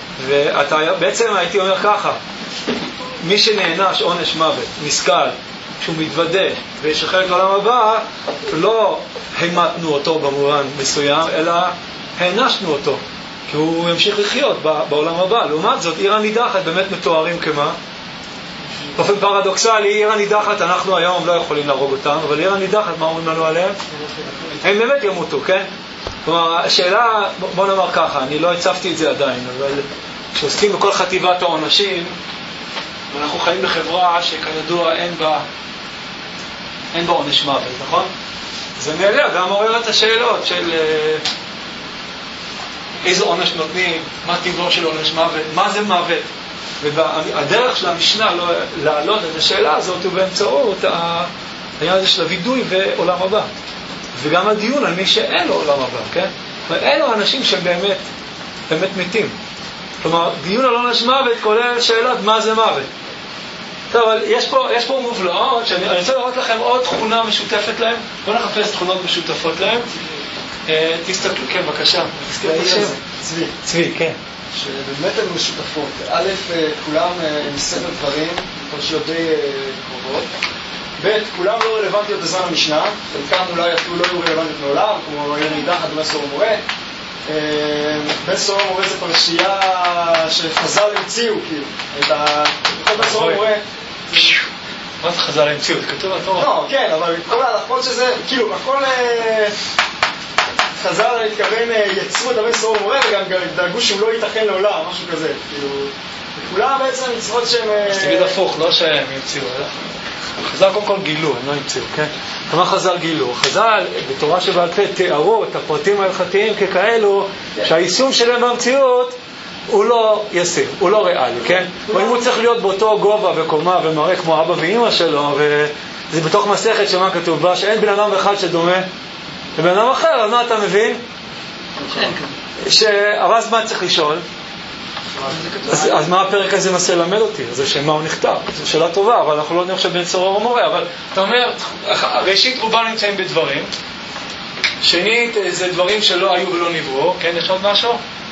ואתה בעצם הייתי אומר ככה, מי שנענש עונש מוות, נסכל, שהוא מתוודה וישחרר את העולם הבא, לא המתנו אותו במובן מסוים, אלא הענשנו אותו, כי הוא ימשיך לחיות בעולם הבא. לעומת זאת, עיר הנידחת באמת מתוארים כמה? באופן פרדוקסלי, עיר הנידחת, אנחנו היום לא יכולים להרוג אותם, אבל עיר הנידחת, מה אומרים לנו עליהם? הם באמת ימותו, כן? כלומר, השאלה, בוא נאמר ככה, אני לא הצפתי את זה עדיין, אבל כשעוסקים בכל חטיבת העונשים, ואנחנו חיים בחברה שכידוע אין בה, אין בה עונש מוות, נכון? זה מעלה גם עורר את השאלות של איזה עונש נותנים, מה טבעו של עונש מוות, מה זה מוות. והדרך של המשנה לא, להעלות את השאלה הזאת הוא באמצעות העניין הזה של הווידוי ועולם הבא. וגם הדיון על מי שאין לו עולם הבא, כן? ואלו האנשים שהם באמת, באמת מתים. כלומר, דיון על עונש מוות כולל שאלת מה זה מוות. טוב, אבל יש פה, יש פה מובלעות, שאני רוצה לראות לכם עוד תכונה משותפת להם. בואו נחפש תכונות משותפות להם. תסתכלו, כן, בבקשה. צבי. צבי, כן. שבאמת הן משותפות. א', כולם מספר דברים, פרשיות די קרובות. ב', כולם לא רלוונטיות בזמן המשנה, חלקם אולי אפילו לא היו רלוונטיות מעולם, כמו עיר נידחת בן סורר ומורה. בן סורר ומורה זה פרשייה שחז"ל המציאו, כאילו. את ה... בכל בן סורר ומורה... מה זה חז"ל המציאו? זה כתוב בתורה. לא, כן, אבל כל ההלכות שזה, כאילו, הכל... חז"ל, אני מתכוון, יצרו את הבן סורר ומורה, וגם דאגו שהוא לא ייתכן לעולם, משהו כזה. כאילו, כולם בעצם מצוות שהם... אז תגיד הפוך, לא שהם ימציאו, אלא... חז"ל קודם כל גילו, הם לא המציאו, כן? כמה חז"ל גילו? חז"ל, בתורה שבעל פה, תיארו את הפרטים ההלכתיים ככאלו, שהיישום שלהם במציאות הוא לא ישים, הוא לא ריאלי, כן? או אם הוא צריך להיות באותו גובה וקומה ומראה כמו אבא ואמא שלו, וזה בתוך מסכת שמה כתוב בה, שאין בן אדם אחד שדומה לבן אדם אחר, אז מה אתה מבין? אבל אז מה צריך לשאול? אז, אז מה הפרק הזה מנסה ללמד אותי? זה שמה הוא נכתב? זו שאלה טובה, אבל אנחנו לא יודעים עכשיו בן סורר ומורה. אבל אתה אומר, ראשית רובם נמצאים בדברים, שנית זה דברים שלא היו ולא נבראו. כן, יש עוד משהו?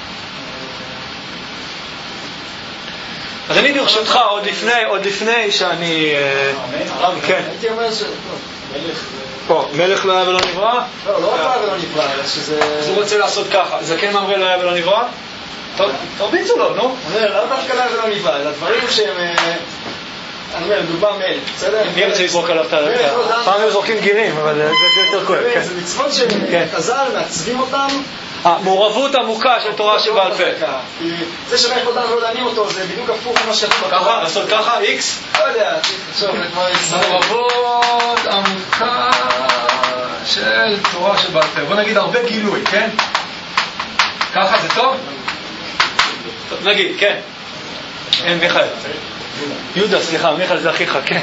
אז אני ברשותך עוד לפני, עוד לפני שאני... כן. הייתי אומר ש... פה, מלך לא היה ולא נברא? לא, לא היה ולא נברא, אלא שזה... אז הוא רוצה לעשות ככה, זה כן ממרא לא היה ולא נברא? תרביצו לו, נו. אני אומר, לא דווקא לא היה ולא נברא, אלא דברים שהם... אני אומר, דוגמה מלך, בסדר? מי רוצה לזרוק עליו את ה... פעם הם זורקים גירים, אבל זה יותר כואב. זה מצוות שהם חז"ל מעצבים אותם. המעורבות עמוקה של תורה שבעל פה. זה שמלך אותם ולא דנים אותו, זה בדיוק הפוך ממה שכתוב בתורה. ככה? לעשות ככה? איקס? לא יודע, תחשוב, זה כבר ישראל. מעורבות עמוקה של תורה שבעל פה. בוא נגיד הרבה גילוי, כן? ככה זה טוב? נגיד, כן. אין, מיכאל. יהודה, סליחה, מיכאל זה אחיך, כן.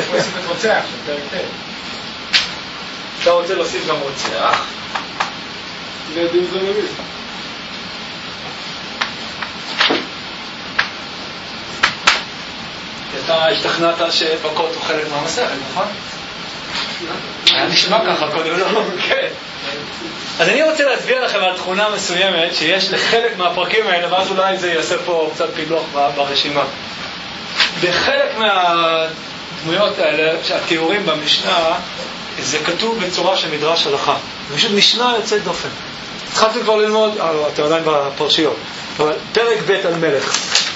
אתה רוצה להוסיף גם רוצח? ועדים זה נביא. אתה השתכנעת שבקות הוא חלק מהמסכת, נכון? היה נשמע ככה קודם, לא? כן. אז אני רוצה להסביר לכם על תכונה מסוימת שיש לחלק מהפרקים האלה, ואז אולי זה יעשה פה קצת פילוח ברשימה. בחלק מהדמויות האלה, שהתיאורים במשנה, זה כתוב בצורה של מדרש הלכה. זה פשוט משנה יוצאת דופן. התחלתם כבר ללמוד, אה, לא, אתם עדיין בפרשיות, אבל פרק ב' על מלך.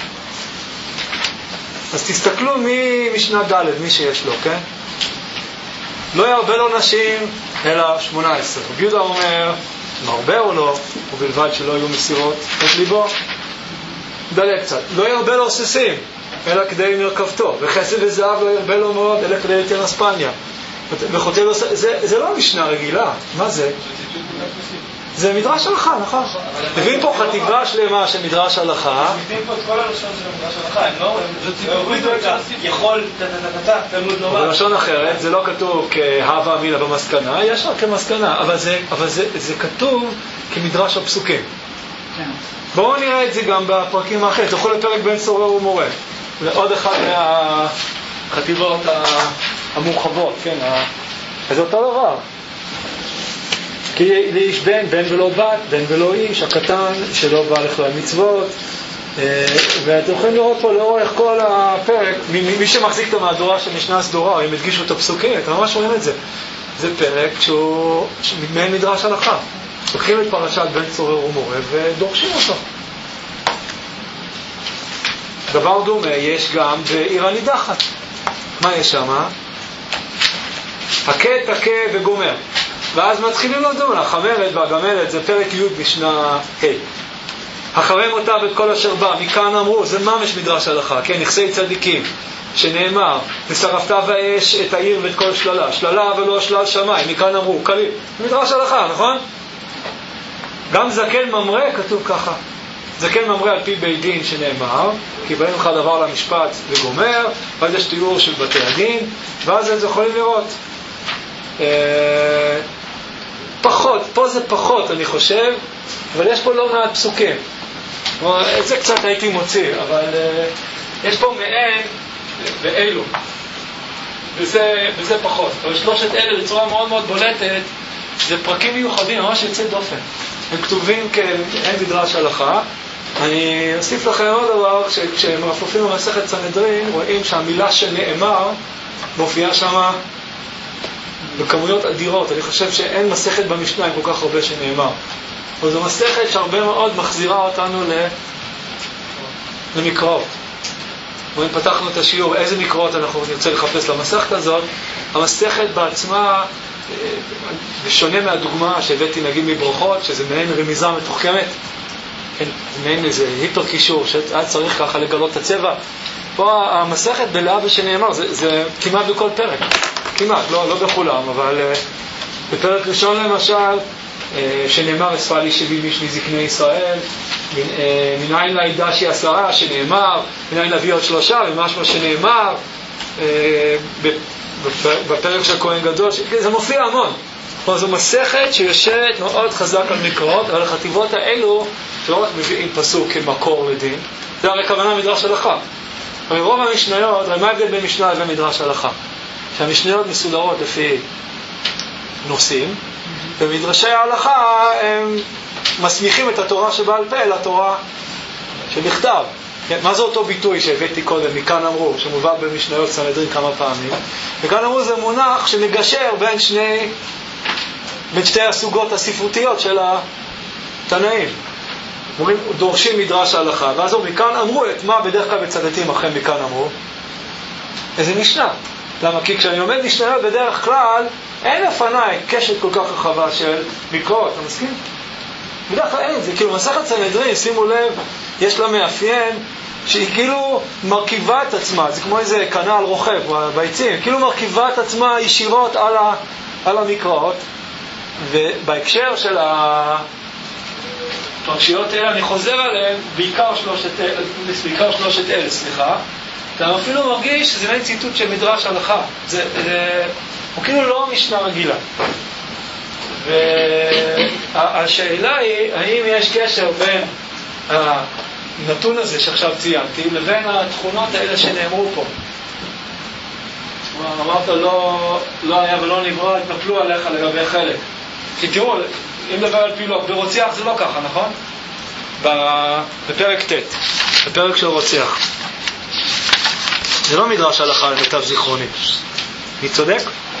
אז תסתכלו ממשנה ד', מי שיש לו, כן? לא ירבה לו נשים, אלא שמונה עשרה. רבי יהודה אומר, מרבה או לא, ובלבד שלא יהיו מסירות את ליבו. דליה קצת. לא ירבה לו סוסים, אלא כדי מרכבתו. וכסף וזהב לא ירבה לו מאוד, אלא כדי לתן אספניה. וחוטא לו... זה, זה לא משנה רגילה. מה זה? זה מדרש הלכה, נכון? מביאים פה חטיבה שלמה של מדרש הלכה. מביאים פה את כל הלשון של מדרש הלכה, הם לא... זה הורידו את זה, יכול, תתתתתת, תלמוד לומר. בלשון אחרת, זה לא כתוב כהווה אמינה במסקנה, יש רק כמסקנה, אבל זה, אבל זה, זה כתוב כמדרש הפסוקים. בואו נראה את זה גם בפרקים האחרים, תוכלו לפרק בן סורר ומורה. זה עוד אחד מהחטיבות המורחבות, כן? אז זה אותו דבר. כי לאיש בן, בן ולא בת, בן ולא איש, הקטן שלא בא לכלל מצוות, ואתם יכולים לראות פה לאורך כל הפרק, מי שמחזיק את המהדורה של משנה סדורה, הם הדגישו את הפסוקים, אתם ממש רואים את זה. זה פרק שהוא מעין מדרש הלכה. לוקחים את פרשת בן צורר ומורה ודורשים אותו. דבר דומה יש גם בעיר הנידחת. מה יש שם? הכה תכה וגומר. ואז מתחילים לדון, החמרת והגמרת, זה פרק י' משנה ה'. החרם אותה ואת כל אשר בא, מכאן אמרו, זה ממש מדרש הלכה, כן, נכסי צדיקים, שנאמר, ושרפת באש את העיר ואת כל שללה, שללה ולא שלל שמיים, מכאן אמרו, קליל, מדרש הלכה, נכון? גם זקן ממרא כתוב ככה, זקן ממרא על פי בית דין שנאמר, כי באים לך דבר למשפט וגומר, ואז יש תיאור של בתי הדין, ואז את זה יכולים לראות. אה, פחות, פה זה פחות אני חושב, אבל יש פה לא מעט פסוקים. את זה קצת הייתי מוציא, אבל uh, יש פה מעין באלו, וזה, וזה פחות. אבל שלושת אלה בצורה מאוד מאוד בולטת, זה פרקים מיוחדים, ממש יוצא דופן. הם כתובים כאין מדרש הלכה. אני אוסיף לכם עוד דבר, כשמרפרפים במסכת סנהדרין, רואים שהמילה שנאמר מופיעה שמה בכמויות אדירות. אני חושב שאין מסכת במשנה עם כל כך הרבה שנאמר. אבל זו מסכת שהרבה מאוד מחזירה אותנו למקראות. ואם פתחנו את השיעור, איזה מקראות אנחנו נרצה לחפש למסכת הזאת, המסכת בעצמה, בשונה מהדוגמה שהבאתי נגיד מברכות, שזה מעין רמיזה מתוחכמת, מעין איזה היפר קישור, שהיה צריך ככה לגלות את הצבע. פה המסכת בלאה בשנאמר, זה, זה כמעט בכל פרק. כמעט, לא, לא בכולם, אבל בפרק ראשון למשל, שנאמר אספה לי שבעים איש מזקני ישראל, מנין לה ידע שהיא עשרה שנאמר, מנין להביא עוד שלושה, ומשמע שנאמר בפרק של כהן גדול, זה מופיע המון. זו מסכת שיושבת מאוד חזק על מקראות, אבל החטיבות האלו שלא רק מביאים פסוק כמקור לדין, זה הרי כוונה מדרש הלכה. הרי רוב המשניות, הרי מה ההבדל בין משנה לבין מדרש הלכה? שהמשניות מסודרות לפי נושאים, ומדרשי ההלכה הם מסמיכים את התורה שבעל פה לתורה שבכתב. מה זה אותו ביטוי שהבאתי קודם, מכאן אמרו, שמובא במשניות סנהדרין כמה פעמים, וכאן אמרו זה מונח שמגשר בין שני, בין שתי הסוגות הספרותיות של התנאים. אומרים, דורשים מדרש ההלכה, ואז הוא מכאן אמרו את מה בדרך כלל בצטטים אחרי מכאן אמרו, איזה משנה. למה? כי כשאני לומד משניות בדרך כלל, אין לפניי קשת כל כך רחבה של מקראות, אתה מסכים? בדרך כלל אין, זה כאילו מסכת סנהדרין, שימו לב, יש לה מאפיין שהיא כאילו מרכיבה את עצמה, זה כמו איזה כנל רוכב ביצים, כאילו מרכיבה את עצמה ישירות על, ה, על המקראות, ובהקשר של הפרשיות האלה, אני חוזר עליהן, בעיקר שלושת, בעיקר שלושת אלה, סליחה, אתה אפילו מרגיש שזה מעין ציטוט של מדרש הלכה, זה, זה, הוא כאילו לא משנה רגילה. והשאלה היא, האם יש קשר בין הנתון הזה שעכשיו ציינתי, לבין התכונות האלה שנאמרו פה. אמרת, לא, לא היה ולא נברא, התנפלו עליך לגבי חלק. כי תראו, אם דבר על פילוג, ברוצח זה לא ככה, נכון? בפרק ט', בפרק של רוצח. זה לא מדרש הלכה למיטב זיכרוני. אני צודק?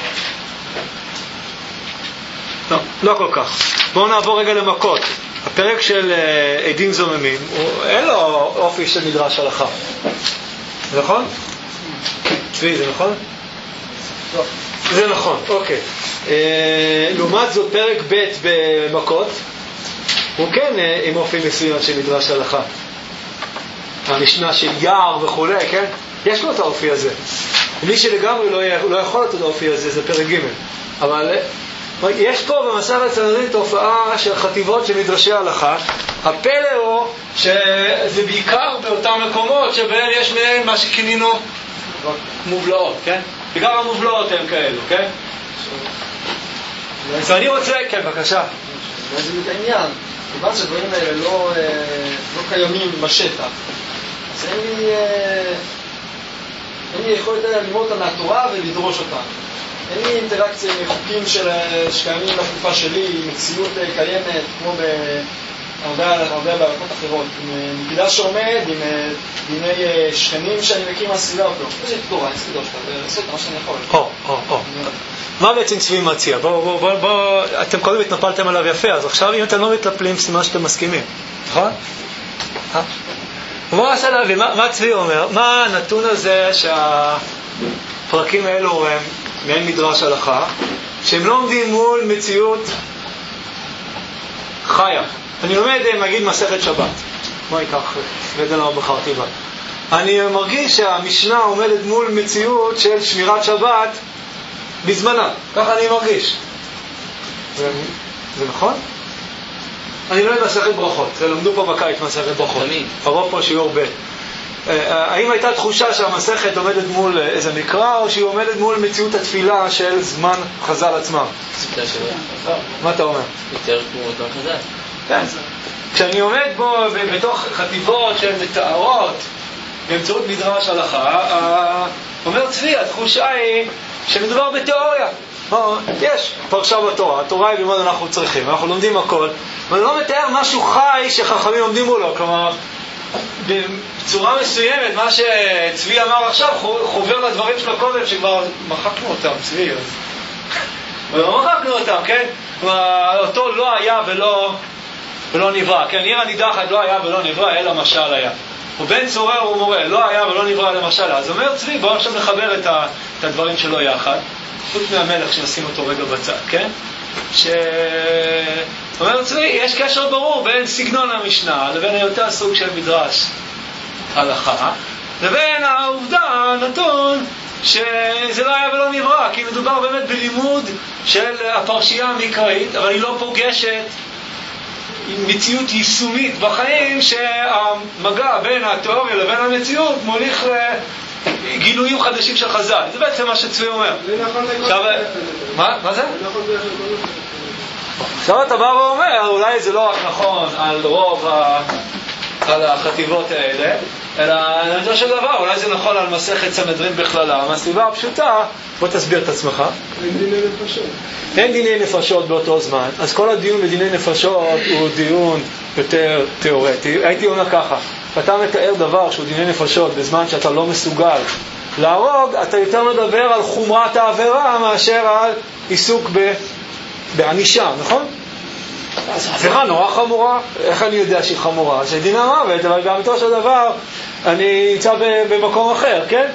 לא, לא כל כך. בואו נעבור רגע למכות. הפרק של uh, עדים זוממים, הוא, אין לו אופי של מדרש הלכה. זה נכון? צבי, זה נכון? לא. זה נכון, אוקיי. Uh, לעומת זאת, פרק ב' במכות, הוא כן uh, עם אופי מסוים של מדרש הלכה. המשנה של יער וכו', כן? יש לו את האופי הזה. מי שלגמרי לא, לא יכול את האופי הזה, זה פרק ג'. אבל יש פה במסכת סנהדרין תופעה של חטיבות של מדרשי הלכה. הפלא הוא שזה בעיקר באותם מקומות שבהם יש מהם מה שכינינו מובלעות, כן? בעיקר המובלעות הם כאלו, כן? אז אני רוצה, כן, בבקשה. זה העניין. כיוון שהדברים האלה לא, לא קיימים בשטח, אז אין לי, אין לי יכולת ללמוד אותה מהתורה ולדרוש אותה. אין לי אינטראקציה עם חוקים של, שקיימים בתקופה שלי, עם מציאות קיימת, כמו הרבה, הרבה בהלכות אחרות, עם מקדש שעומד, עם דיני שכנים שאני מכיר מהסביבה אותו. איזה תורה, איזה קדוש, לעשות מה שאני יכול. או, או, או. מה בעצם צבי מציע? בואו, בואו, בואו, בואו, אתם קודם התנפלתם עליו יפה, אז עכשיו אם אתם לא מתנפלים, סימן שאתם מסכימים. נכון? אה? בואו נעשה להבין, מה, מה צבי אומר? מה הנתון הזה שהפרקים האלו הם מעין מדרש הלכה, שהם לא עומדים מול מציאות חיה. אני לומד, נגיד, מסכת שבת. בואי ניקח, ודע למה בחרתי בה. אני מרגיש שהמשנה עומדת מול מציאות של שמירת שבת בזמנה. ככה אני מרגיש. זה, זה נכון? אני לומד מסכת ברכות. זה למדו פה בקיץ מסכת ברכות. הרוב פה שיעור ב'. האם הייתה תחושה שהמסכת עומדת מול איזה מקרא, או שהיא עומדת מול מציאות התפילה של זמן חז"ל עצמם? מה אתה אומר? יותר כמו זמן חז"ל. כן. כשאני עומד בו בתוך חטיבות שהן מתארות באמצעות מדרש הלכה, אומר צבי, התחושה היא שמדובר בתיאוריה. יש פרשה בתורה, התורה היא במה אנחנו צריכים, אנחנו לומדים הכל, אבל לא מתאר משהו חי שחכמים לומדים מולו. כלומר, בצורה מסוימת, מה שצבי אמר עכשיו חובר לדברים שלו קודם, שכבר מחקנו אותם, צבי. ולא מחקנו אותם, כן? כלומר, אותו לא היה ולא, ולא נברא. כן, עיר הנידחת לא היה ולא נברא, אלא משל היה. ובן צורר ומורה, לא היה ולא נברא אלא משל היה. אז אומר צבי, בואו עכשיו נחבר את, ה, את הדברים שלו יחד, חוץ מהמלך שנשים אותו רגע בצד, כן? שאומר צבי, יש קשר ברור בין סגנון המשנה לבין היותר סוג של מדרש הלכה, לבין העובדה, נתון, שזה לא היה ולא נברא, כי מדובר באמת בלימוד של הפרשייה המקראית, אבל היא לא פוגשת מציאות יישומית בחיים, שהמגע בין התיאוריה לבין המציאות מוליך לגילויים חדשים של חז"ל. זה בעצם מה שצבי אומר. מה? מה זה? עכשיו אתה בא ואומר, אולי זה לא רק נכון על רוב ה... על החטיבות האלה, אלא נתון של דבר, אולי זה נכון על מסכת סנהדרין בכללה. מהסיבה הפשוטה, בוא תסביר את עצמך. אין דיני נפשות. אין דיני נפשות באותו זמן, אז כל הדיון בדיני נפשות הוא דיון יותר תיאורטי. הייתי אומר ככה, אתה מתאר דבר שהוא דיני נפשות בזמן שאתה לא מסוגל להרוג, אתה יותר מדבר על חומרת העבירה מאשר על עיסוק ב... בענישה, נכון? אז עבירה נורא חמורה, איך אני יודע שהיא חמורה? שדין המוות, אבל גם אותו של דבר אני נמצא במקום אחר, כן?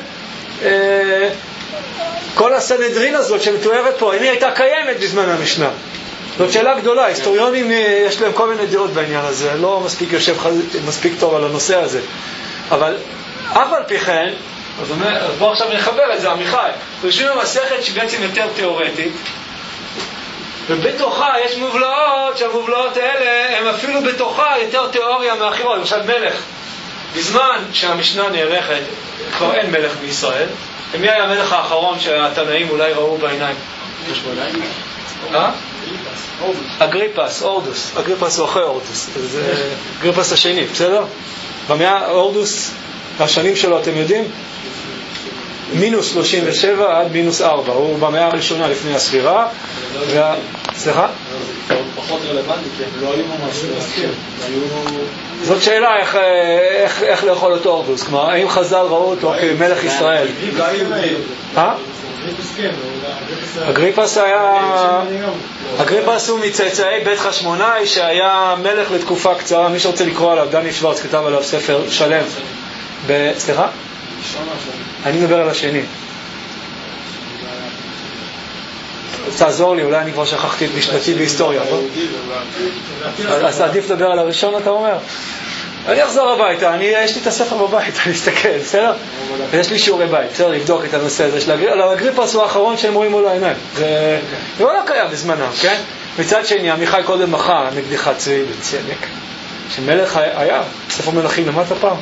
כל הסנהדרין הזאת שמתוארת פה, היא הייתה קיימת בזמן המשנה. זאת שאלה גדולה, היסטוריונים יש להם כל מיני דעות בעניין הזה, לא מספיק יושב מספיק טוב על הנושא הזה. אבל אף על פי כן, אז בואו עכשיו נחבר את זה, עמיחי, יושבים במסכת שבעצם יותר תיאורטית, ובתוכה יש מובלעות, שהמובלעות האלה הם אפילו בתוכה יותר תיאוריה מאחרות. למשל מלך, בזמן שהמשנה נערכת כבר אין מלך בישראל. ומי היה המלך האחרון שהתנאים אולי ראו בעיניים? אה? אגריפס, אורדוס. אגריפס הוא אחרי אורדוס, אגריפס השני, בסדר? במאה אורדוס, השנים שלו אתם יודעים? מינוס שלושים ושבע עד מינוס ארבע, הוא במאה הראשונה לפני הספירה. סליחה? פחות רלוונטי, כי הם לא היו ממש להסכים. זאת שאלה איך לאכול את אורדוס, כלומר, האם חז"ל ראו אותו כמלך ישראל? אה? אגריפס היה... אגריפס הוא מצאצאי בית חשמונאי שהיה מלך לתקופה קצרה. מי שרוצה לקרוא עליו, דני שוורץ כתב עליו ספר שלם. סליחה? אני מדבר על השני. תעזור לי, אולי אני כבר שכחתי את משנתי בהיסטוריה. אז עדיף לדבר על הראשון, אתה אומר? אני אחזור הביתה, יש לי את הספר בבית, אני אסתכל, בסדר? יש לי שיעורי בית, בסדר, לבדוק את הנושא הזה של אגריפס. הוא האחרון שהם רואים מול העיניים. זה לא קיים בזמנם, כן? מצד שני, עמיחי קודם מחה נגדך צבי בצדק, שמלך היה, ספר מלכים למטה פעם?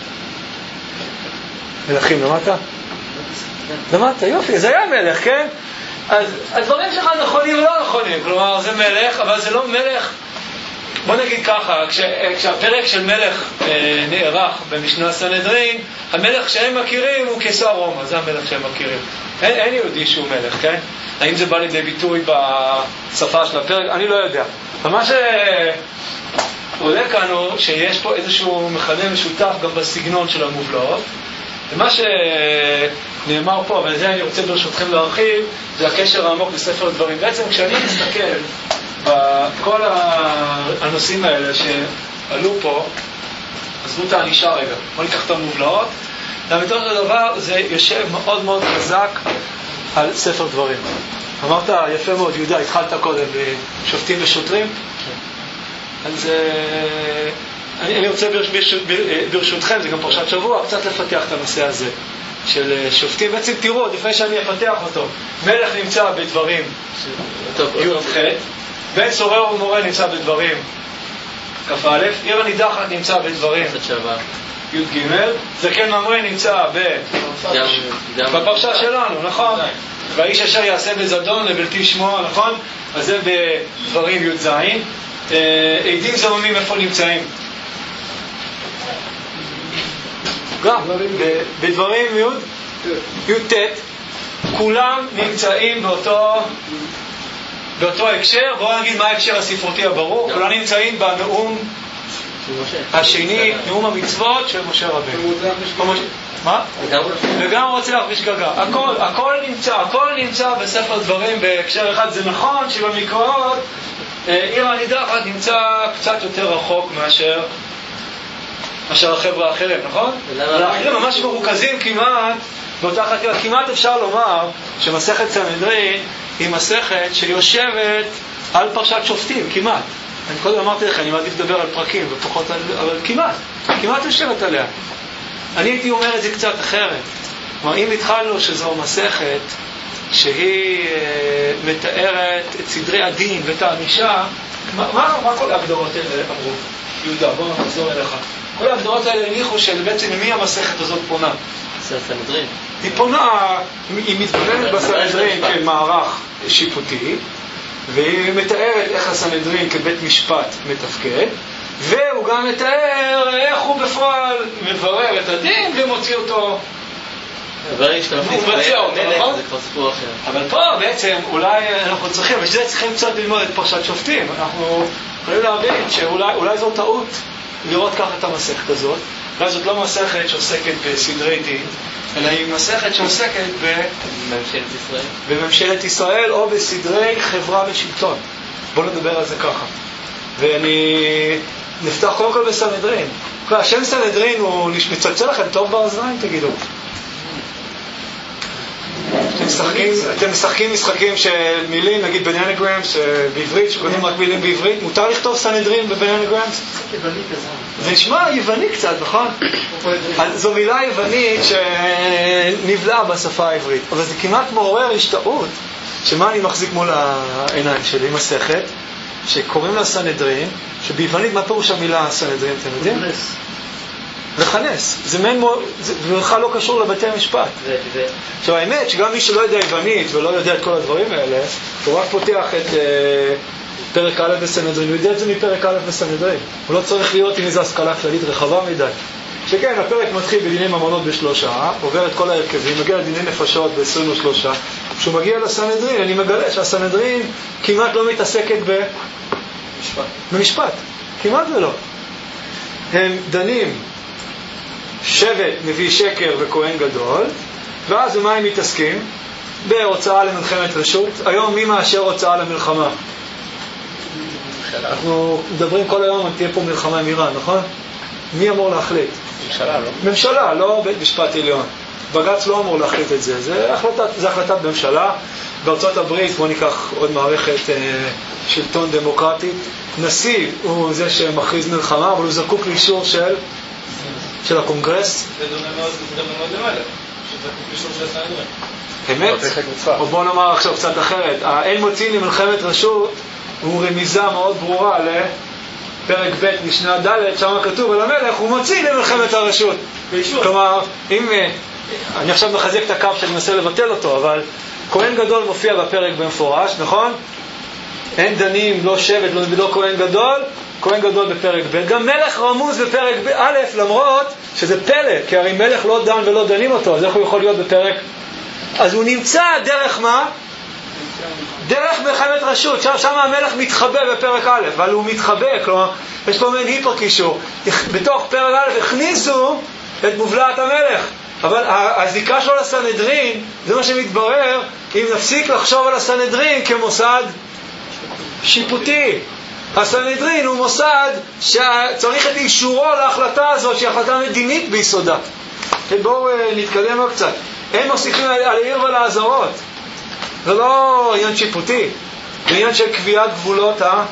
מלכים למטה? למטה, יופי, זה היה מלך, כן? אז הדברים שלך נכונים ולא נכונים. כלומר, זה מלך, אבל זה לא מלך. בוא נגיד ככה, כש, כשהפרק של מלך אה, נערך במשנה סנהדרין, המלך שהם מכירים הוא קיסר רומא, זה המלך שהם מכירים. אין, אין יהודי שהוא מלך, כן? האם זה בא לידי ביטוי בשפה של הפרק? אני לא יודע. ומה ש... עולה כאן הוא שיש פה איזשהו מכנה משותף גם בסגנון של המובלעות, ומה שנאמר פה, ועל זה אני רוצה ברשותכם להרחיב, זה הקשר העמוק בספר דברים. בעצם כשאני מסתכל בכל הנושאים האלה שעלו פה, עזבו את הענישה רגע, בוא ניקח את המובלעות, לאמיתות הדבר זה יושב מאוד מאוד חזק על ספר דברים. אמרת יפה מאוד, יהודה, התחלת קודם בשופטים ושוטרים? אז אני, אני רוצה ברש, ברש, ברשותכם, זה גם פרשת שבוע, קצת לפתח את הנושא הזה של שופטים. בעצם תראו, לפני שאני אפתח אותו, מלך נמצא בדברים י"ח, בן סורר ומורה נמצא בדברים כ"א, עיר הנידחת נמצא בדברים י"ג, זקן ממרא נמצא בפרשה שלנו, נכון? והאיש אשר יעשה בזדון לבלתי שמוע, נכון? אז זה בדברים י"ז. עדים זממים איפה נמצאים? גם בדברים י"ט, כולם נמצאים באותו באותו הקשר. בואו נגיד מה ההקשר הספרותי הברור. כולם נמצאים בנאום השני, נאום המצוות של משה רבנו. מה? וגם רוצה להרגיש גגה. הכל, הכל נמצא, הכל נמצא בספר דברים בהקשר אחד. זה נכון שבמקראות עיר הנידחת נמצא קצת יותר רחוק מאשר מאשר החבר'ה האחרים, נכון? האחרים ממש מרוכזים כמעט באותה חטיבה. כמעט אפשר לומר שמסכת סנהדרין היא מסכת שיושבת על פרשת שופטים, כמעט. אני קודם אמרתי לך, אני מעדיף לדבר על פרקים ופחות על... אבל כמעט, כמעט יושבת עליה. אני הייתי אומר את זה קצת אחרת. כלומר, אם התחלנו שזו מסכת שהיא אה, מתארת את סדרי הדין ואת הענישה, מה, מה, מה כל ההגדרות האלה אמרו? יהודה, בואו נחזור אליך. כל ההגדרות האלה הניחו שבעצם מי המסכת הזאת פונה? זה הסנהדרין. היא פונה, היא מתבוננת בסנהדרין כמערך שיפוטי, והיא מתארת איך הסנהדרין כבית משפט מתפקד, והוא גם מתאר איך הוא בפועל מברר את הדין ומוציא אותו. הוא מבצע אותו, נכון? זה כבר סיפור אחר. אבל פה בעצם אולי אנחנו צריכים, ושזה צריכים קצת ללמוד את פרשת שופטים. אנחנו יכולים להבין שאולי זו טעות לראות ככה את המסכת הזאת. אולי זאת לא מסכת שעוסקת בסדרי דין, אלא היא מסכת שעוסקת בממשלת ישראל. בממשלת ישראל או בסדרי חברה ושלטון. בואו נדבר על זה ככה. ואני נפתח קודם כל בסנהדרין. השם סנהדרין הוא מצלצל לכם טוב באוזניים, תגידו. אתם משחקים, אתם משחקים משחקים של מילים, נגיד בננגרמס בעברית, שקוראים רק מילים בעברית. מותר לכתוב סנהדרין בבננגרמס? זה נשמע יווני קצת, נכון? זו מילה יוונית שנבלעה בשפה העברית, אבל זה כמעט מעורר השתאות. שמה אני מחזיק מול העיניים שלי? מסכת שקוראים לה סנהדרין, שביוונית מה פירוש המילה סנהדרין, אתם יודעים? לכנס. זה מעין מור... זה בכלל לא קשור לבתי המשפט. עכשיו האמת שגם מי שלא יודע יוונית ולא יודע את כל הדברים האלה, הוא רק פותח את uh, פרק א' בסנהדרין, הוא יודע את זה מפרק א' בסנהדרין. הוא לא צריך להיות עם איזו השכלה כללית רחבה מדי. שכן, הפרק מתחיל בדיני ממונות בשלושה, עובר את כל ההרכבים, מגיע לדיני נפשות ב-עשרים ושלושה. כשהוא מגיע לסנהדרין, אני מגלה שהסנהדרין כמעט לא מתעסקת במשפט. במשפט. כמעט ולא. הם דנים שבט, נביא שקר וכהן גדול, ואז במה הם מתעסקים? בהוצאה למלחמת רשות. היום מי מאשר הוצאה למלחמה? אנחנו מדברים כל היום, תהיה פה מלחמה עם איראן, נכון? מי אמור להחליט? ממשלה, לא? ממשלה, לא בית משפט עליון. בג"ץ לא אמור להחליט את זה. זה החלטת, זה החלטת ממשלה. בארצות הברית, בוא ניקח עוד מערכת אה, שלטון דמוקרטית. נשיא הוא זה שמכריז מלחמה, אבל הוא זקוק לאישור של של הקונגרס. זה דומה מאוד למלך, שזקוק לאישור של הסנהדרין. אמת? או בוא נאמר עכשיו קצת אחרת. האין מוצאים למלחמת רשות הוא רמיזה מאוד ברורה לפרק ב' משנה ד', שם כתוב על המלך, הוא מוציא למלחמת הרשות. כלומר, אם אני עכשיו מחזק את הקו שאני מנסה לבטל אותו, אבל כהן גדול מופיע בפרק במפורש, נכון? אין דנים, לא שבט, לא נבידו כהן גדול, כהן גדול בפרק ב'. גם מלך רמוז בפרק א', למרות שזה פלא, כי הרי מלך לא דן ולא דנים אותו, אז איך הוא יכול להיות בפרק? אז הוא נמצא דרך מה? דרך מלחמת רשות, שם, שם המלך מתחבא בפרק א', אבל הוא מתחבא, כלומר, יש פה מעין היפר קישור. בתוך פרק א' הכניסו את מובלעת המלך, אבל הזיקה שלו לסנהדרין, זה מה שמתברר, אם נפסיק לחשוב על הסנהדרין כמוסד שיפוטי. הסנהדרין הוא מוסד שצריך את אישורו להחלטה הזאת, שהיא החלטה מדינית ביסודה. בואו נתקדם עוד קצת. הם מוסיפים על העיר ולעזרות. זה לא עניין שיפוטי, זה עניין של קביעת גבולות ה...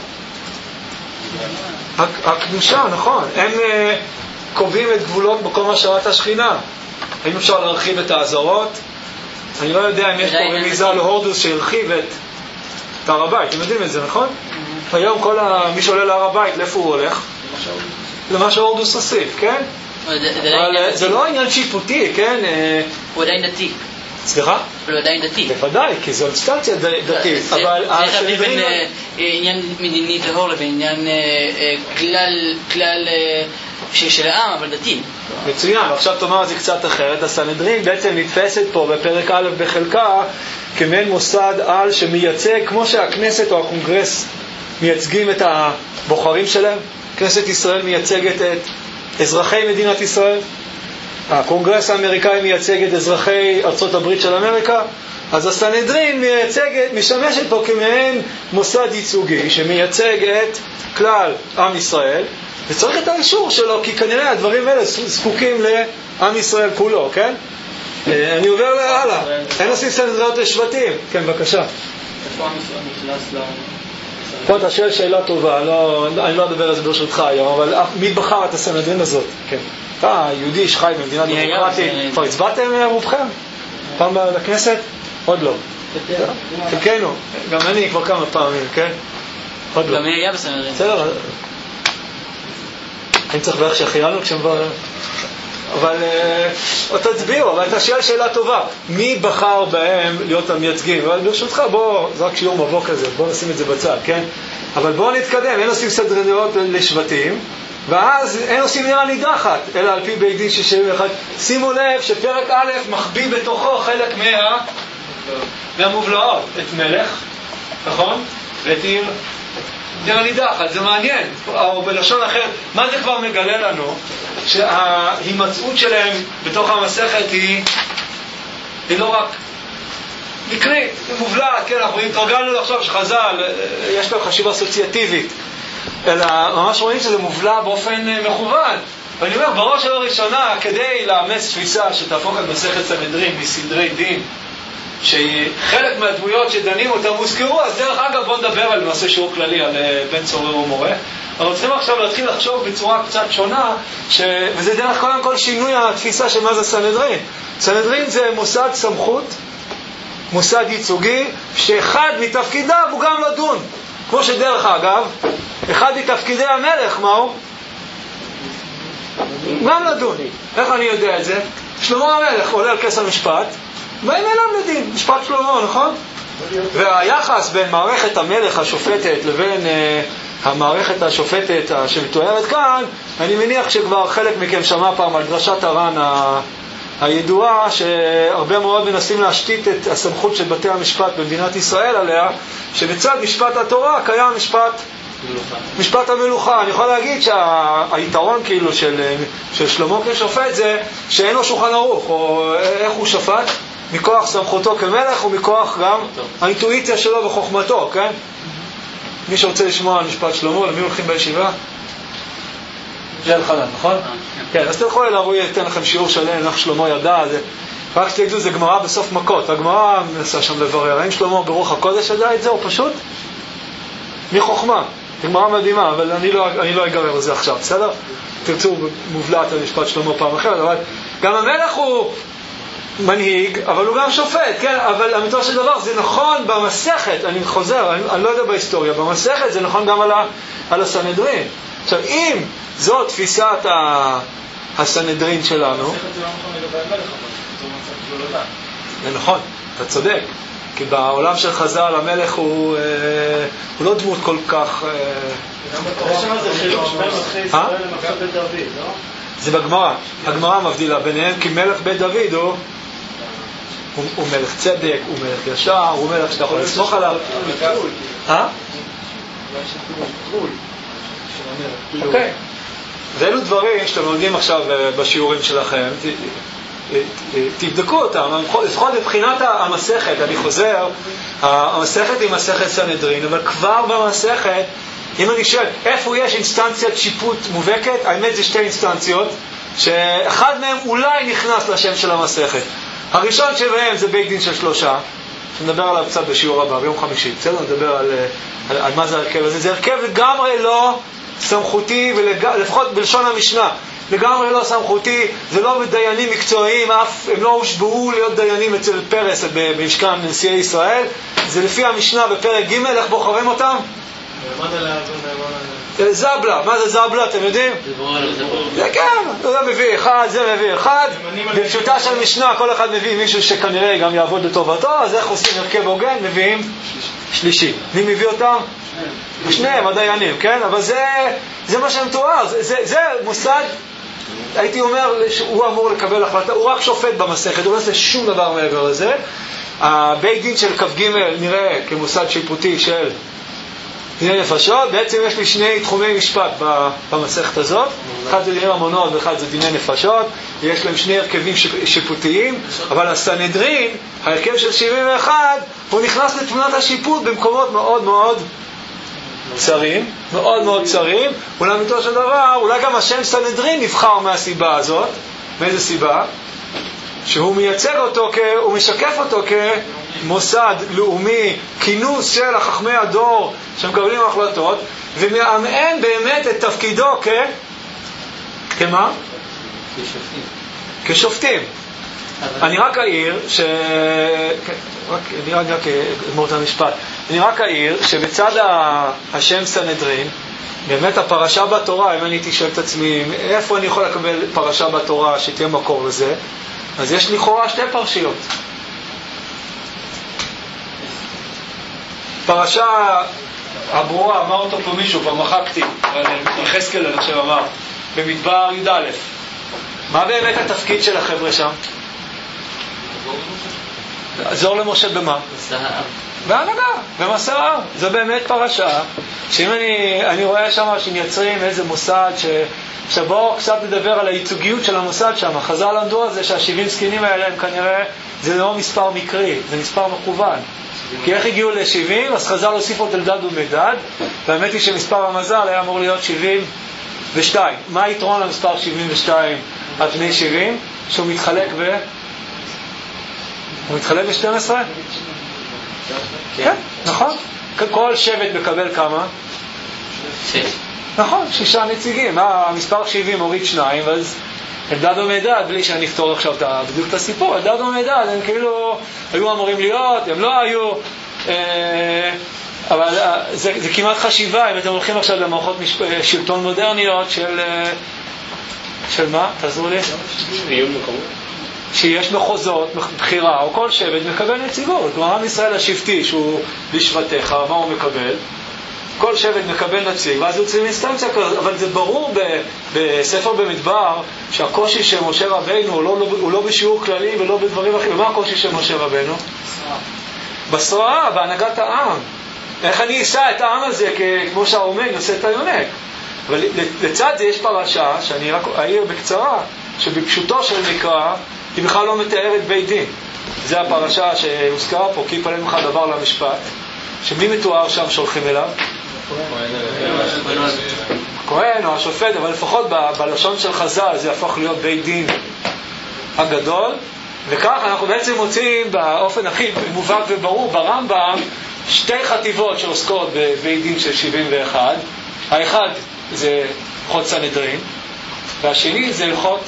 הקדושה, נכון. הם קובעים את גבולות מקום השרת השכינה. האם אפשר להרחיב את העזרות? אני לא יודע אם יש פה רמיזה להורדוס שהרחיב את הר הבית. אתם יודעים את זה, נכון? היום כל מי שעולה להר הבית, לאיפה הוא הולך? למה שהורדוס הוסיף, כן? אבל זה לא עניין שיפוטי, כן? הוא עדיין דתי. סליחה? הוא עדיין דתי. בוודאי, כי זו אינסטנציה דתית. צריך להביא בין עניין מדיני טהור לבין עניין כלל של העם, אבל דתי. מצוין, ועכשיו תאמר את זה קצת אחרת. הסנהדרין בעצם נתפסת פה בפרק א' בחלקה כמין מוסד על שמייצג, כמו שהכנסת או הקונגרס מייצגים את הבוחרים שלהם. כנסת ישראל מייצגת את אזרחי מדינת ישראל, הקונגרס האמריקאי מייצג את אזרחי ארצות הברית של אמריקה, אז הסנהדרין מייצגת, משמשת פה כמעין מוסד ייצוגי שמייצג את כלל עם ישראל, וצריך את האישור שלו, כי כנראה הדברים האלה זקוקים לעם ישראל כולו, כן? אני עובר להלאה. אין עושים סנהדריות לשבטים. כן, בבקשה. איפה עם ישראל נכנס ל... פה אתה שואל שאלה טובה, לא, אני לא אדבר על זה ברשותך היום, אבל מי בחר את הסנהדרין הזאת? כן. אתה יהודי שחי במדינה דמוקרטית, כבר הצבעתם רובכם? פעם לכנסת? עוד לא. חלקנו, גם אני כבר כמה פעמים, כן? עוד לא. גם מי היה בסנהדרין? בסדר. אני צריך בערך שהחיינו כשהם כבר... אבל אתה תצביעו, אבל אתה שואל שאלה טובה, מי בחר בהם להיות המייצגים? אבל ברשותך, בוא, זה רק שיעור מבוא כזה, בוא נשים את זה בצד, כן? אבל בוא נתקדם, אין עושים סדרניות לשבטים, ואז אין עושים נראה נידחת, אלא על פי בית דין שישים ואחת. שימו לב שפרק א' מחביא בתוכו חלק מה... מהמובלעות, את מלך, נכון? ואת עיר נראה נידחת, זה מעניין, או בלשון אחרת, מה זה כבר מגלה לנו? שההימצאות שלהם בתוך המסכת היא, היא לא רק מקרית, היא מובלעת, כן, אנחנו התרגלנו לחשוב שחז"ל, יש להם חשיבה אסוציאטיבית, אלא ממש רואים שזה מובלע באופן מכוון. ואני אומר, בראש של הראשונה, כדי לאמץ תפיסה שתהפוך את מסכת סנהדרין מסדרי דין, שחלק מהדמויות שדנים אותם הוזכרו, אז דרך אגב בוא נדבר על נושא שיעור כללי על בן צורר ומורה. אבל צריכים עכשיו להתחיל לחשוב בצורה קצת שונה, ש... וזה דרך קודם כל שינוי התפיסה של מה זה סנהדרין. סנהדרין זה מוסד סמכות, מוסד ייצוגי, שאחד מתפקידיו הוא גם לדון. כמו שדרך אגב, אחד מתפקידי המלך, מהו? גם לדון. איך אני יודע את זה? שלמה המלך עולה על כס המשפט, באים אליו לדין, משפט שלמה, נכון? והיחס בין מערכת המלך השופטת לבין uh, המערכת השופטת uh, שמתוארת כאן, אני מניח שכבר חלק מכם שמע פעם על דרשת הר"ן ה... הידועה, שהרבה מאוד מנסים להשתית את הסמכות של בתי המשפט במדינת ישראל עליה, שבצד משפט התורה קיים משפט משפט המלוכה. אני יכול להגיד שהיתרון כאילו של, של שלמה כשופט זה שאין לו שולחן ערוך, או איך הוא שפט? מכוח סמכותו כמלך ומכוח גם האינטואיציה שלו וחוכמתו, כן? מי שרוצה לשמוע על משפט שלמה, למי הולכים בישיבה? זה אלחנן, נכון? כן, אז תלכו אליו, הוא ייתן לכם שיעור שלם, איך שלמה ידע, זה... רק שתדעו, זה גמרא בסוף מכות, הגמרא מנסה שם לברר, האם שלמה ברוח הקודש ידע את זה, או פשוט? מחוכמה, זה גמרא מדהימה, אבל אני לא, אני לא אגרר על זה עכשיו, בסדר? תרצו מובלעת על משפט שלמה פעם אחרת, אבל גם המלך הוא מנהיג, אבל הוא גם שופט, כן? אבל אמיתו של דבר, זה נכון במסכת, אני חוזר, אני, אני לא יודע בהיסטוריה, במסכת זה נכון גם על, ה, על הסנהדרין. עכשיו, אם זו תפיסת הסנהדרין שלנו, זה נכון, אתה צודק, כי בעולם של חז"ל המלך הוא, הוא לא דמות כל כך... יש שם איזה חילוק שבין מלכי ישראל למלכי בית דוד, לא? זה בגמרא, הגמרא מבדילה ביניהם, כי מלך בית דוד הוא הוא, הוא מלך צדק, הוא מלך ישר, הוא מלך שאתה יכול לסמוך עליו. אה? אוקיי. ואלו דברים שאתם לומדים עכשיו בשיעורים שלכם, תבדקו אותם, לפחות מבחינת המסכת, אני חוזר, המסכת היא מסכת סנהדרין, אבל כבר במסכת, אם אני שואל, איפה יש אינסטנציית שיפוט מובהקת? האמת זה שתי אינסטנציות, שאחד מהם אולי נכנס לשם של המסכת. הראשון שבהם זה בית דין של שלושה, שנדבר עליו קצת בשיעור הבא, ביום חמישי, בסדר? נדבר על, על, על מה זה הרכב הזה. זה הרכב לגמרי לא סמכותי, ולפחות בלשון המשנה, לגמרי לא סמכותי, זה לא דיינים מקצועיים, אף, הם לא הושבעו להיות דיינים אצל פרס במשכן נשיאי ישראל, זה לפי המשנה בפרק ג' איך בוחרים אותם? זבלה, מה זה זבלה, אתם יודעים? זה כן, זה מביא אחד, זה מביא אחד, בפשוטה של משנה כל אחד מביא מישהו שכנראה גם יעבוד לטובתו, אז איך עושים הרכב הוגן? מביאים שלישי. מי מביא אותם? שניהם, הדיינים, כן? אבל זה, זה מה שמתואר, זה, זה, זה מוסד, הייתי אומר שהוא אמור לקבל החלטה, הוא רק שופט במסכת, הוא לא עושה שום דבר מעבר לזה. הבית דין של כ"ג נראה כמוסד שיפוטי של דיני נפשות, בעצם יש לי שני תחומי משפט במסכת הזאת, אחד זה דיני ממונות ואחד זה דיני נפשות, יש להם שני הרכבים שיפוטיים, אבל הסנהדרין, ההרכב של שבעים ואחת, הוא נכנס לתמונת השיפוט במקומות מאוד מאוד צרים, מאוד מאוד צרים, ולאמיתו של דבר, אולי גם השם סנהדרין נבחר מהסיבה הזאת. מאיזה סיבה? שהוא מייצג אותו, הוא משקף אותו כמוסד לאומי, כינוס של החכמי הדור שמקבלים החלטות, ומאמן באמת את תפקידו כ... כמה? כשופטים. כשופטים. אני רק אעיר ש... רק, אני רק, רק אגמור את המשפט. אני רק אעיר שבצד השם סנהדרין, באמת הפרשה בתורה, אם אני תשאל את עצמי, איפה אני יכול לקבל פרשה בתורה שתהיה מקור לזה? אז יש לכאורה שתי פרשיות. פרשה הברורה, אמר אותו פה מישהו, כבר מחקתי, אבל יחזקאל אני חושב אמר, במדבר י"א. מה באמת התפקיד של החבר'ה שם? לעזור למשה במה? בהנהגה, במסע העם. זו באמת פרשה, שאם אני, אני רואה שם שמייצרים איזה מוסד, ש, שבו קצת נדבר על הייצוגיות של המוסד שם. חז"ל למדו על זה שהשבעים זקנים האלה הם כנראה, זה לא מספר מקרי, זה מספר מכוון. כי איך הגיעו ל-שבעים? אז חז"ל הוסיפו את אלדד ומדד, והאמת היא שמספר המזל היה אמור להיות שבעים ושתיים. מה היתרון למספר שבעים ושתיים על פני שבעים? שהוא מתחלק ב... הוא מתחלק ב-שתים עשרה? כן, נכון. כל שבט מקבל כמה? שש. נכון, שישה נציגים. המספר שבעים הוריד שניים, אז אלדד ומדד, בלי שאני אפתור עכשיו בדיוק את הסיפור, אלדד ומדד הם כאילו היו אמורים להיות, הם לא היו, אבל זה, זה כמעט חשיבה, אם אתם הולכים עכשיו למערכות שלטון מודרניות של, של מה? תעזרו לי? עיון מקומות. שיש מחוזות, בחירה, או כל שבט מקבל נציגות. כלומר, עם ישראל השבטי, שהוא בשבטיך, מה הוא מקבל? כל שבט מקבל נציג, ואז יוצאים אינסטנציה כזאת. אבל זה ברור ב- בספר במדבר, שהקושי של משה רבינו הוא לא, הוא לא בשיעור כללי ולא בדברים אחרים. ומה הקושי של משה רבינו? בשררה, בהנהגת העם. איך אני אשא את העם הזה, כמו שהאומן עושה את היונק. אבל לצד זה יש פרשה, שאני רק אעיר בקצרה, שבפשוטו של מקרא, היא בכלל לא מתארת בית דין. זה הפרשה שהוזכרה פה, כי יפלא ממך דבר למשפט, שמי מתואר שם שולחים אליו? כהן או השופט, אבל לפחות בלשון של חז"ל זה הפך להיות בית דין הגדול, וכך אנחנו בעצם מוצאים באופן הכי מובהק וברור ברמב"ם שתי חטיבות שעוסקות בבית דין של שבעים ואחת. האחד זה הלכות סנהדרין, והשני זה הלכות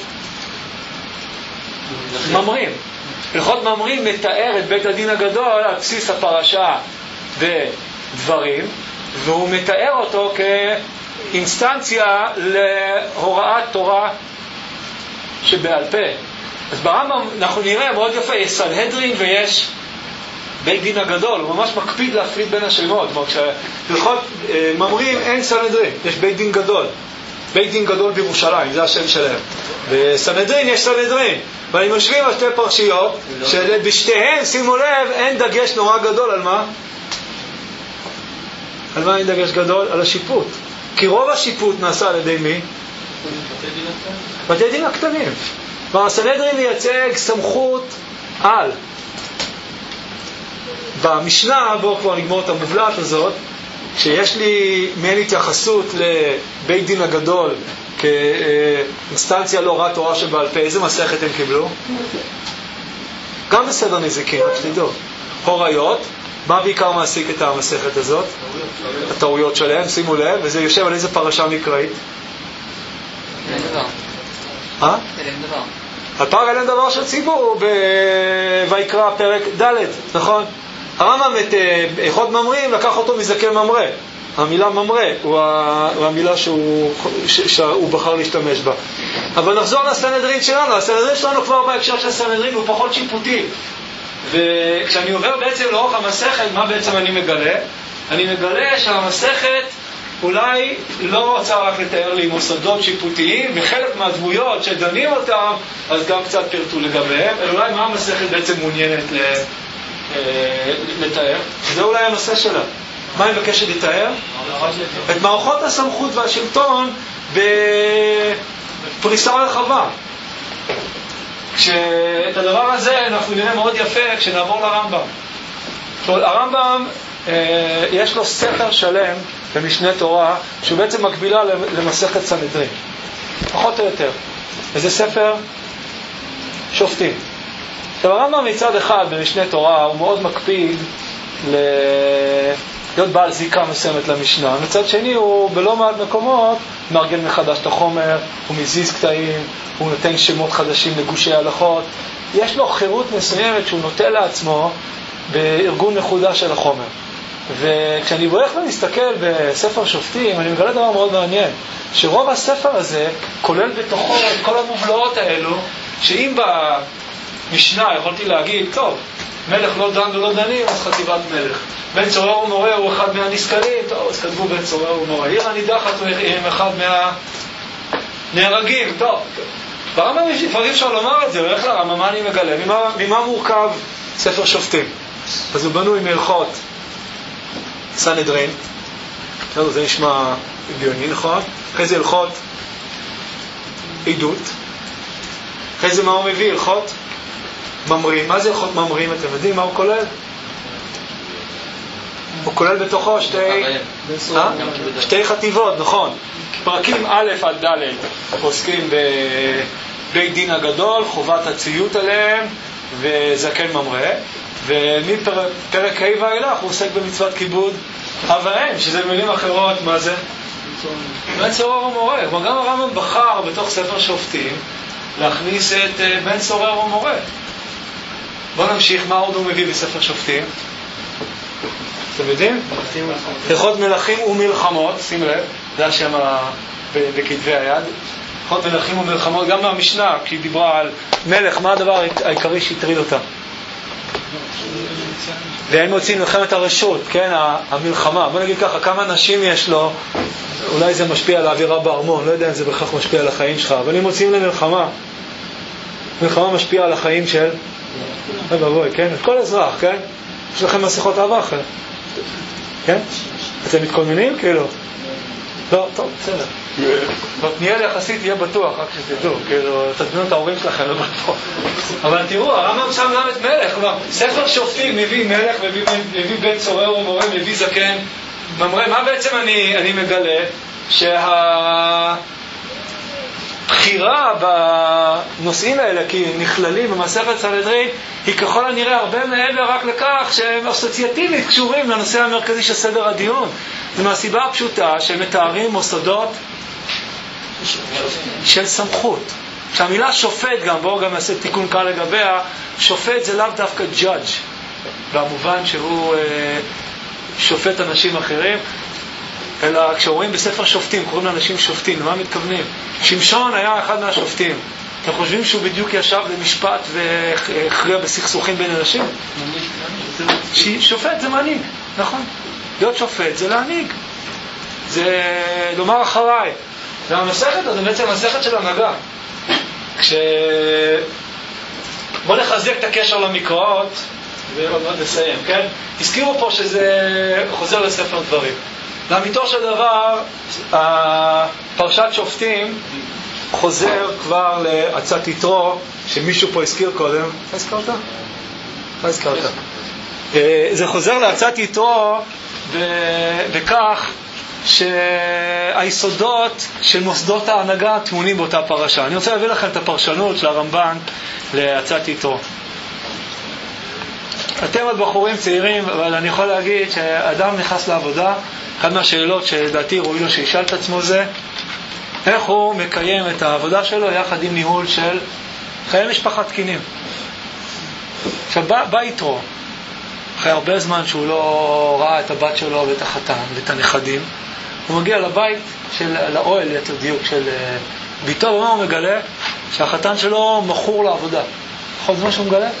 ממרים. הלכות ממרים מתאר את בית הדין הגדול על בסיס הפרשה ודברים, והוא מתאר אותו כאינסטנציה להוראת תורה שבעל פה. אז ברמב"ם אנחנו נראה מאוד יפה, יש סנהדרין ויש בית דין הגדול, הוא ממש מקפיד להפריד בין השמות. כלומר, כשהלכות ממרים אין סנהדרין, יש בית דין גדול. בית דין גדול בירושלים, זה השם שלהם. בסנהדרין יש סנהדרין, ואני משווים על שתי פרשיות, שבשתיהן, שימו לב, אין דגש נורא גדול על מה? על מה אין דגש גדול? על השיפוט. כי רוב השיפוט נעשה על ידי מי? בתי דין הקטנים. והסנהדרין מייצג סמכות על. במשנה, בואו כבר נגמור את המובלעת הזאת, כשיש לי מעין התייחסות לבית דין הגדול כאינסטנציה לא רע תורה שבעל פה, איזה מסכת הם קיבלו? גם בסדר נזיקין, רק שתדעו. הוריות, מה בעיקר מעסיק את המסכת הזאת? הטעויות שלהם, שימו לב, וזה יושב על איזה פרשה מקראית? אין דבר. אה? אין דבר. על פר אליהם דבר של ציבור ויקרא פרק ד', נכון? הרמב"ם את אחד ממרים לקח אותו מזקן ממרה. המילה ממרה הוא המילה שהוא, שהוא בחר להשתמש בה. אבל נחזור לסנהדרין שלנו. הסנהדרין שלנו כבר בהקשר של הסנהדרין הוא פחות שיפוטי. וכשאני עובר בעצם לאורך המסכת, מה בעצם אני מגלה? אני מגלה שהמסכת אולי לא רוצה רק לתאר לי מוסדות שיפוטיים, וחלק מהדמויות שדנים אותם, אז גם קצת פרטו לגביהם, אלא אולי מה המסכת בעצם מעוניינת לתאר. זה אולי הנושא שלה. מה היא מבקשת לתאר? את מערכות הסמכות והשלטון בפריסה רחבה. כשאת הדבר הזה אנחנו נראה מאוד יפה כשנעבור לרמב"ם. הרמב"ם יש לו ספר שלם במשנה תורה שהוא בעצם מקבילה למסכת סנהדרין, פחות או יותר. וזה ספר שופטים. עכשיו הרמב"ם מצד אחד במשנה תורה הוא מאוד מקפיד להיות בעל זיקה מסוימת למשנה, מצד שני הוא בלא מעט מקומות מארגן מחדש את החומר, הוא מזיז קטעים, הוא נותן שמות חדשים לגושי הלכות. יש לו חירות מסוימת שהוא נוטה לעצמו בארגון מחודש של החומר. וכשאני הולך ומסתכל בספר שופטים, אני מגלה דבר מאוד מעניין, שרוב הספר הזה כולל בתוכו את כל המובלעות האלו, שאם במשנה יכולתי להגיד, טוב, מלך לא דן ולא דנים, אז חטיבת מלך. בן צורר ומורה הוא אחד מהנסכלים, טוב, אז כתבו בן צורר ומורה. עיר הנידחת הוא אחד מהנהרגים, טוב. ברמב"ם כבר אי אפשר לומר את זה, הולך לרמב"ם, מה אני מגלה? ממה, ממה מורכב ספר שופטים? אז הוא בנוי מהלכות סנהדרין, זה נשמע הגיוני, נכון? אחרי זה הלכות עדות, אחרי זה מה הוא מביא? הלכות ממרים. מה זה הלכות ממרים? אתם יודעים מה הוא כולל? הוא כולל בתוכו שתי שתי חטיבות, נכון. פרקים א' עד ד' עוסקים בבית דין הגדול, חובת הציות עליהם וזקן ממרה, ומפרק ה' ואילך הוא עוסק במצוות כיבוד אב ואם, שזה במילים אחרות, מה זה? בן צורר ומורה. כלומר גם הרמב"ם בחר בתוך ספר שופטים להכניס את בן צורר ומורה. בואו נמשיך, מה עוד הוא מביא בספר שופטים? אתם יודעים? הלכות מלכים ומלחמות, שים לב, זה השם בכתבי היד. הלכות מלכים ומלחמות, גם מהמשנה, כי היא דיברה על מלך, מה הדבר העיקרי שהטריד אותה? והם מוצאים מלחמת הרשות, כן, המלחמה. בוא נגיד ככה, כמה נשים יש לו, אולי זה משפיע על האווירה בארמון, לא יודע אם זה בכך משפיע על החיים שלך, אבל אם מוצאים למלחמה, מלחמה משפיעה על החיים של אוי בבוי, כן? כל אזרח, כן? יש לכם מסכות אהבה אחר, כן? אתם מתכוננים? כאילו לא, טוב, בסדר. נהיה ליחסית, יהיה בטוח, רק שתדעו, כאילו, תדמינו את ההורים שלכם, לא בטוח. אבל תראו, הרמב"ם שם גם את מלך, כלומר, ספר שופטים מביא מלך, מביא בן צורר ומורה, מביא זקן. ממראה, מה בעצם אני, אני מגלה? שהבחירה בנושאים האלה, כי נכללים במסכת סנהדרין, היא ככל הנראה הרבה מעבר רק לכך שהם אסוציאטיבית קשורים לנושא המרכזי של סדר הדיון. זה מהסיבה הפשוטה שמתארים מוסדות של סמכות. שהמילה שופט גם, בואו גם נעשה תיקון קל לגביה, שופט זה לאו דווקא judge, במובן שהוא אה, שופט אנשים אחרים, אלא כשרואים בספר שופטים, קוראים לאנשים שופטים, למה מתכוונים? שמשון היה אחד מהשופטים. אתם חושבים שהוא בדיוק ישב במשפט והכריע בסכסוכים בין אנשים? שופט זה מנהיג, נכון? להיות שופט זה להנהיג, זה לומר אחריי. והמסכת הזו בעצם המסכת של הנהגה. כש... בוא נחזק את הקשר למקראות, ועוד מעט נסיים, כן? הזכירו פה שזה חוזר לספר דברים. לאמיתו של דבר, פרשת שופטים חוזר כבר לעצת יתרו, שמישהו פה הזכיר קודם. מה הזכרת? מה הזכרת? זה חוזר לעצת יתרו בכך שהיסודות של מוסדות ההנהגה תמונים באותה פרשה. אני רוצה להביא לכם את הפרשנות של הרמב"ן לעצת יתרו. אתם עוד בחורים צעירים, אבל אני יכול להגיד שאדם נכנס לעבודה, אחת מהשאלות שלדעתי ראוי לו שישאל את עצמו זה, איך הוא מקיים את העבודה שלו יחד עם ניהול של חיי משפחה תקינים. עכשיו בא, בא יתרו, אחרי הרבה זמן שהוא לא ראה את הבת שלו ואת החתן ואת הנכדים, הוא מגיע לבית, של, לאוהל יותר דיוק של ביתו, ומה הוא מגלה? שהחתן שלו מכור לעבודה. יכול להיות מה שהוא מגלה?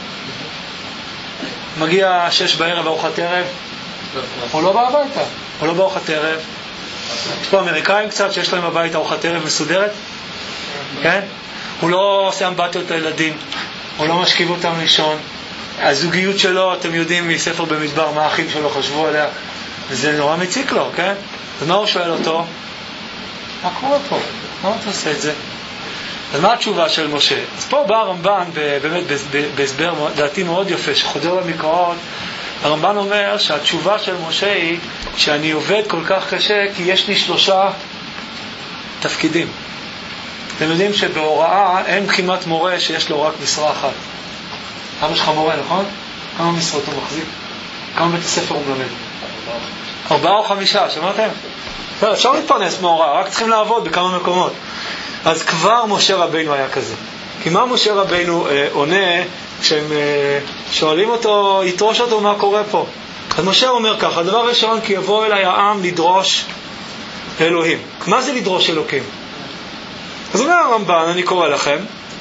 מגיע שש בערב ארוחת ערב, הוא לא בא הביתה, הוא לא בא ארוחת ערב. יש פה אמריקאים קצת שיש להם בבית ארוחת ערב מסודרת, כן? הוא לא עושה אמבטיות לילדים, הוא לא משכיב אותם לישון. הזוגיות שלו, אתם יודעים מספר במדבר מה האחים שלו חשבו עליה, וזה נורא מציק לו, כן? ומה הוא שואל אותו? מה קורה פה? מה אתה עושה את זה? אז מה התשובה של משה? אז פה בא הרמב"ן באמת בהסבר דעתי מאוד יפה שחודר למקראות. הרמב"ן אומר שהתשובה של משה היא שאני עובד כל כך קשה כי יש לי שלושה תפקידים. אתם יודעים שבהוראה אין כמעט מורה שיש לו רק משרה אחת. אבא שלך מורה, נכון? כמה משרות הוא מחזיק? כמה בית הספר הוא מלמד? ארבעה או חמישה, שמעתם? אפשר להתפרנס מהוראה, רק צריכים לעבוד בכמה מקומות. אז כבר משה רבינו היה כזה. כי מה משה רבינו אה, עונה כשהם אה, שואלים אותו, יתרוש אותו מה קורה פה? אז משה אומר ככה, הדבר ראשון, כי יבוא אליי העם לדרוש אלוהים. מה זה לדרוש אלוקים? אז אומר הרמב"ן, אני קורא לכם,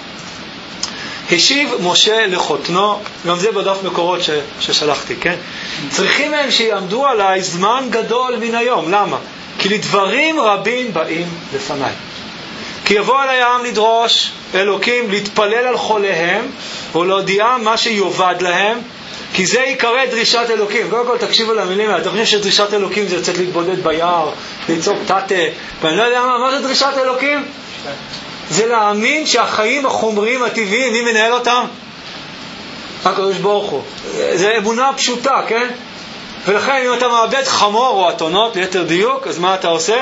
השיב משה לחותנו, גם זה בדף מקורות ש, ששלחתי, כן? צריכים הם שיעמדו עליי זמן גדול מן היום. למה? כי לדברים רבים באים לפניי. כי יבוא אליי העם לדרוש אלוקים, להתפלל על חוליהם ולהודיעם מה שיובד להם, כי זה יקרא דרישת אלוקים. קודם כל תקשיבו למילים האלה. אתם חושבים שדרישת אלוקים זה לצאת להתבודד ביער, ליצור תתה, ואני לא יודע מה, מה זה דרישת אלוקים? זה להאמין שהחיים החומריים הטבעיים, מי מנהל אותם? הקדוש ברוך הוא. זה אמונה פשוטה, כן? ולכן אם אתה מאבד חמור או אתונות ליתר דיוק, אז מה אתה עושה?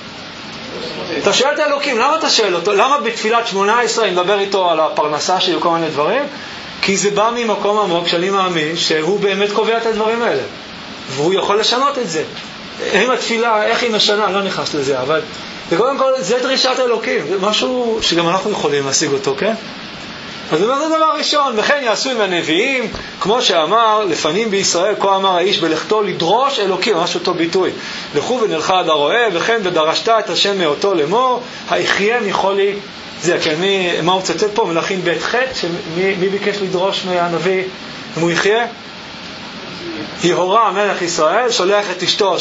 אתה שואל את האלוקים, למה אתה שואל אותו? למה בתפילת שמונה עשרה אני מדבר איתו על הפרנסה שלי וכל מיני דברים? כי זה בא ממקום עמוק שאני מאמין שהוא באמת קובע את הדברים האלה, והוא יכול לשנות את זה. אם התפילה, איך היא משנה, לא נכנס לזה, אבל וקודם כל זה דרישת אלוקים, זה משהו שגם אנחנו יכולים להשיג אותו, כן? אז זה דבר ראשון, וכן יעשו עם הנביאים, כמו שאמר, לפנים בישראל, כה אמר האיש בלכתו לדרוש אלוקים, ממש אותו ביטוי. לכו ונלכה עד הרועה, וכן ודרשת את השם מאותו לאמור, היחיים יכול לי, זה, כן, מי, מה הוא צטט פה? מלכים בית חטא, שמי, מי ביקש לדרוש מהנביא, אם הוא יחיה? יהורה מלך ישראל, שולח את אשתו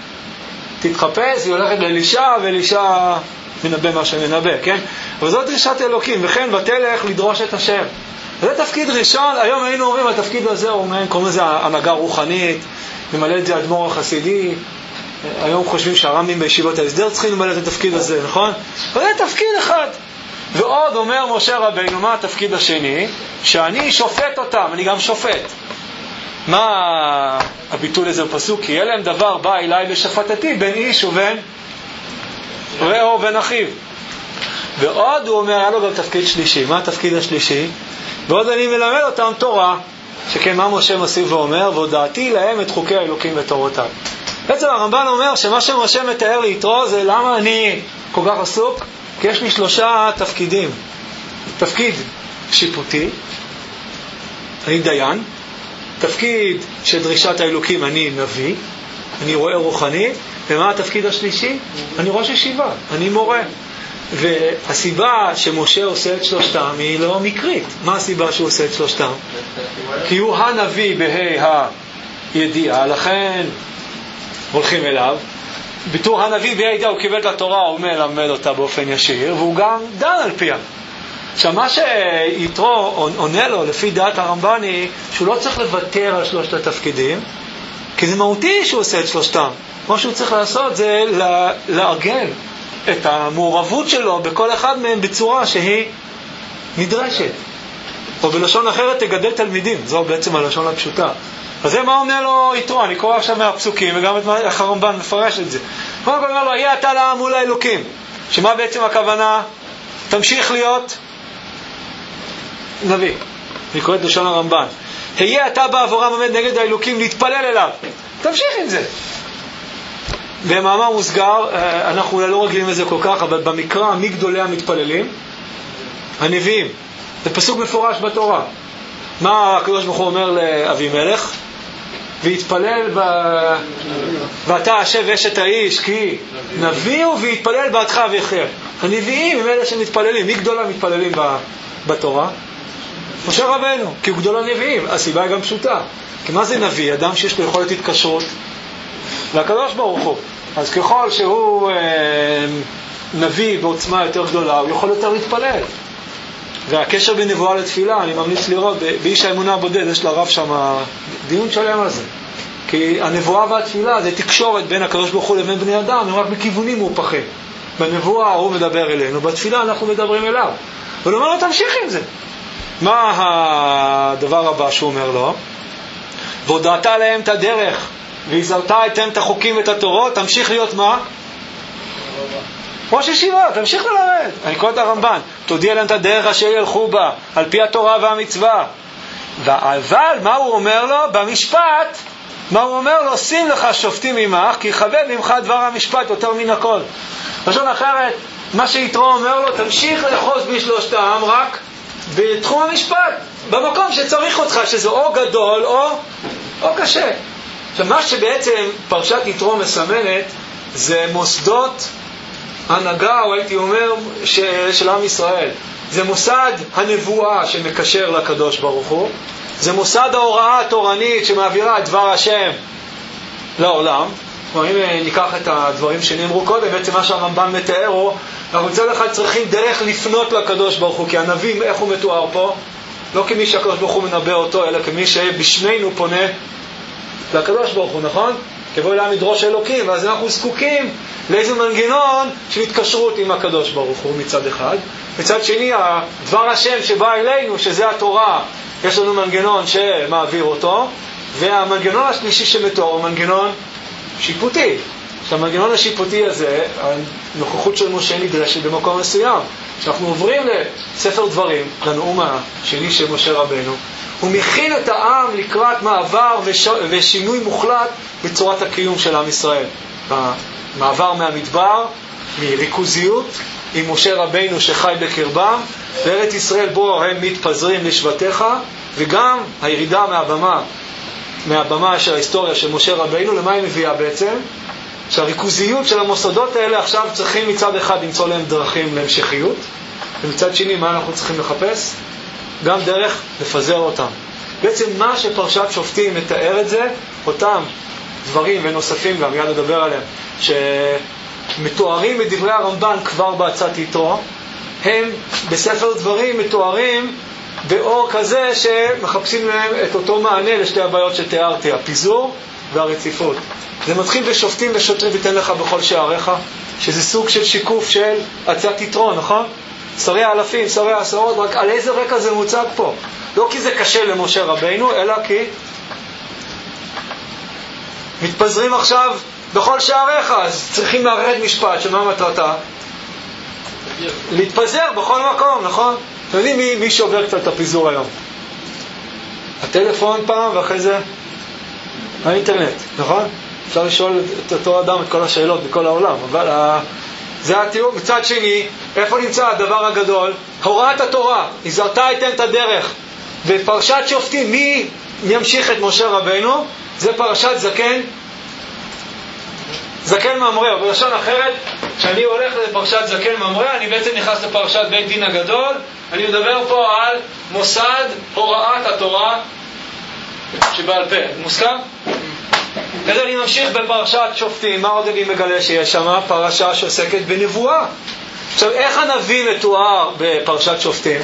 שתתחפש, היא הולכת לאלישע, ואלישע מנבא מה שמנבא, כן? אבל זאת דרישת אלוקים, וכן ותלך לדרוש את השם. זה תפקיד ראשון. היום היינו אומרים, התפקיד הזה הוא מעין, קוראים לזה הנהגה רוחנית, ממלא את זה אדמו"ר החסידי. היום חושבים שהרמים בישיבות ההסדר צריכים למלא את התפקיד הזה, נכון? אבל זה תפקיד אחד. ועוד אומר משה רבינו, מה התפקיד השני? שאני שופט אותם, אני גם שופט. מה הביטול הזה בפסוק? כי אלה הם דבר בא אליי בשפטתי בין איש ובין רעהו ובין אחיו. ועוד הוא אומר, היה לו גם תפקיד שלישי. מה התפקיד השלישי? ועוד אני מלמד אותם תורה, שכן מה משה מוסיף ואומר, והודעתי להם את חוקי האלוקים ותורותיו. בעצם הרמב"ן אומר שמה שמשה מתאר ליתרו זה למה אני כל כך עסוק, כי יש לי שלושה תפקידים. תפקיד שיפוטי, אני דיין. תפקיד של דרישת האלוקים, אני נביא, אני רואה רוחני. ומה התפקיד השלישי? אני ראש ישיבה, אני מורה. והסיבה שמשה עושה את שלושתם היא לא מקרית. מה הסיבה שהוא עושה את שלושתם? כי הוא הנביא בה"א הידיעה, לכן הולכים אליו. בתור הנביא בידיעה הוא קיבל את התורה, הוא מלמד אותה באופן ישיר, והוא גם דן על פיה. עכשיו, מה שיתרו עונה לו לפי דעת הרמב"ן היא שהוא לא צריך לוותר על שלושת התפקידים, כי זה מהותי שהוא עושה את שלושתם. מה שהוא צריך לעשות זה לארגן את המעורבות שלו בכל אחד מהם בצורה שהיא נדרשת. או בלשון אחרת תגדל תלמידים, זו בעצם הלשון הפשוטה. אז זה מה אומר לו יתרו, אני קורא עכשיו מהפסוקים וגם איך הרמב"ן מפרש את זה. קודם כל אומר לו, היה אתה לעם מול האלוקים. שמה בעצם הכוונה? תמשיך להיות נביא. אני קורא את לשון הרמב"ן. היה אתה בעבורם עומד נגד האלוקים להתפלל אליו. תמשיך עם זה. במאמר מוסגר, אנחנו לא רגילים לזה כל כך, אבל במקרא, מי גדולי המתפללים? הנביאים. זה פסוק מפורש בתורה. מה הקדוש ברוך הוא אומר לאבימלך? והתפלל ב... ואתה אשב אשת האיש כי נביאו והתפלל בעדך ויחיה. הנביאים הם אלה שמתפללים. מי גדול המתפללים בתורה? משה רבנו, כי הוא גדול הנביאים. הסיבה היא גם פשוטה. כי מה זה נביא? אדם שיש לו יכולת התקשרות לקדוש ברוך הוא. אז ככל שהוא אה, נביא בעוצמה יותר גדולה, הוא יכול יותר להתפלל. והקשר בין נבואה לתפילה, אני ממליץ לראות, באיש האמונה הבודד, יש לרב שם דיון שלם על זה. כי הנבואה והתפילה זה תקשורת בין הקדוש ברוך הוא לבין בני אדם, הם רק בכיוונים מופכים. בנבואה הוא מדבר אלינו, בתפילה אנחנו מדברים אליו. אבל הוא אומר לו, תמשיך עם זה. מה הדבר הבא שהוא אומר לו? והודעת להם את הדרך, והזהרת אתם את החוקים ואת התורות, תמשיך להיות מה? ראש ישיבה, תמשיך ללמד. אני קורא את הרמב"ן, תודיע להם את הדרך אשר ילכו בה, על פי התורה והמצווה. אבל מה הוא אומר לו? במשפט, מה הוא אומר לו? שים לך שופטים ממך, כי יכבד ממך דבר המשפט יותר מן הכל. לשון אחרת, מה שיתרו אומר לו, תמשיך לאחוז בשלושתם, רק בתחום המשפט, במקום שצריך אותך, שזה או גדול או, או קשה. עכשיו, מה שבעצם פרשת יתרו מסמנת, זה מוסדות הנהגה, או הייתי אומר, של, של עם ישראל. זה מוסד הנבואה שמקשר לקדוש ברוך הוא. זה מוסד ההוראה התורנית שמעבירה את דבר השם לעולם. כלומר, אם ניקח את הדברים שנאמרו קודם, בעצם מה שהרמב"ן מתאר הוא, אנחנו מצד אחד צריכים דרך לפנות לקדוש ברוך הוא, כי הנביא, איך הוא מתואר פה? לא כמי שהקדוש ברוך הוא מנבא אותו, אלא כמי שבשמנו פונה לקדוש ברוך הוא, נכון? כבוא אליו מדרוש אלוקים, ואז אנחנו זקוקים לאיזה מנגנון של התקשרות עם הקדוש ברוך הוא מצד אחד. מצד שני, דבר השם שבא אלינו, שזה התורה, יש לנו מנגנון שמעביר אותו, והמנגנון השלישי שמתואר הוא מנגנון שיפוטי. שהמנגנון השיפוטי הזה, הנוכחות של משה נדרשת במקום מסוים. כשאנחנו עוברים לספר דברים, לנאום השני של משה רבנו, הוא מכין את העם לקראת מעבר וש... ושינוי מוחלט בצורת הקיום של עם ישראל. המעבר מהמדבר, מריכוזיות, עם משה רבנו שחי בקרבם, בארץ ישראל בו הם מתפזרים לשבטיך, וגם הירידה מהבמה, מהבמה של ההיסטוריה של משה רבנו, למה היא מביאה בעצם? שהריכוזיות של המוסדות האלה עכשיו צריכים מצד אחד למצוא להם דרכים להמשכיות, ומצד שני מה אנחנו צריכים לחפש? גם דרך לפזר אותם. בעצם מה שפרשת שופטים מתאר את זה, אותם דברים ונוספים גם, מיד נדבר עליהם, שמתוארים בדברי הרמב"ן כבר בהצעת יתרו, הם בספר דברים מתוארים באור כזה שמחפשים להם את אותו מענה לשתי הבעיות שתיארתי, הפיזור והרציפות. זה מתחיל בשופטים ושוטרים ותן לך בכל שעריך, שזה סוג של שיקוף של הצעת יתרו, נכון? שרי האלפים, שרי העשרות, רק על איזה רקע זה מוצג פה? לא כי זה קשה למשה רבינו, אלא כי מתפזרים עכשיו בכל שעריך, אז צריכים להרד משפט, שמה מטרתה? להתפזר בכל מקום, נכון? אתם יודעים מי, מי שובר קצת את הפיזור היום? הטלפון פעם, ואחרי זה האינטרנט, נכון? אפשר לשאול את אותו אדם את כל השאלות בכל העולם, אבל ה... זה התיאור. מצד שני, איפה נמצא הדבר הגדול? הוראת התורה, הזהרת אתם את הדרך. בפרשת שופטים, מי ימשיך את משה רבנו? זה פרשת זקן, זקן ממרא. בלשון אחרת, כשאני הולך לפרשת זקן ממרא, אני בעצם נכנס לפרשת בית דין הגדול. אני מדבר פה על מוסד הוראת התורה שבעל פה. מוסכם? אז אני ממשיך בפרשת שופטים. מה עוד אני מגלה שיש שם? פרשה שעוסקת בנבואה. עכשיו, איך הנביא מתואר בפרשת שופטים?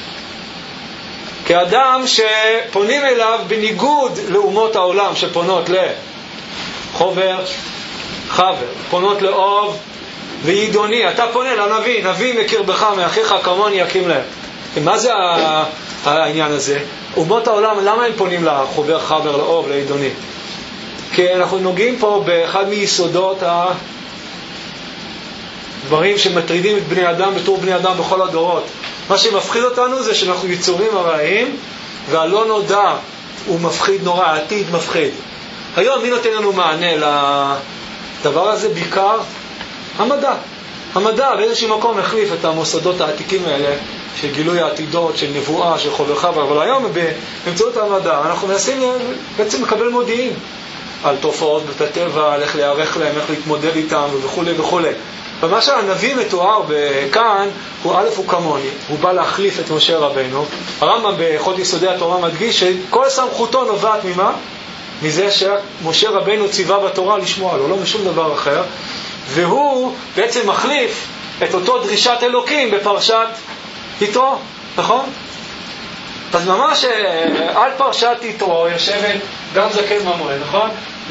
כאדם שפונים אליו בניגוד לאומות העולם שפונות לחובר, חבר, פונות לאוב וידוני. אתה פונה לנביא, נביא מכיר בך מאחיך כמוני יקים להם. מה זה העניין הזה? אומות העולם, למה הם פונים לחובר, חבר, לאוב, לידוני? כי אנחנו נוגעים פה באחד מיסודות הדברים שמטרידים את בני אדם בתור בני אדם בכל הדורות. מה שמפחיד אותנו זה שאנחנו יצורים הרעים, והלא נודע הוא מפחיד נורא, העתיד מפחיד. היום מי נותן לנו מענה לדבר הזה? בעיקר המדע. המדע באיזשהו מקום החליף את המוסדות העתיקים האלה של גילוי העתידות, של נבואה, של חובר חבר, אבל היום באמצעות המדע אנחנו מנסים בעצם לקבל מודיעין על תופעות בטבע, על איך להיערך להם, איך להתמודד איתם וכו' וכו'. ומה שהנביא מתואר כאן, הוא א' הוא כמוני, הוא בא להחליף את משה רבינו. הרמב"ם בחוד יסודי התורה מדגיש שכל סמכותו נובעת ממה? מזה שמשה רבינו ציווה בתורה לשמוע לו, לא משום דבר אחר. והוא בעצם מחליף את אותו דרישת אלוקים בפרשת יתרו, נכון? אז ממש על פרשת יתרו יושבת גם זקן ממוען, נכון?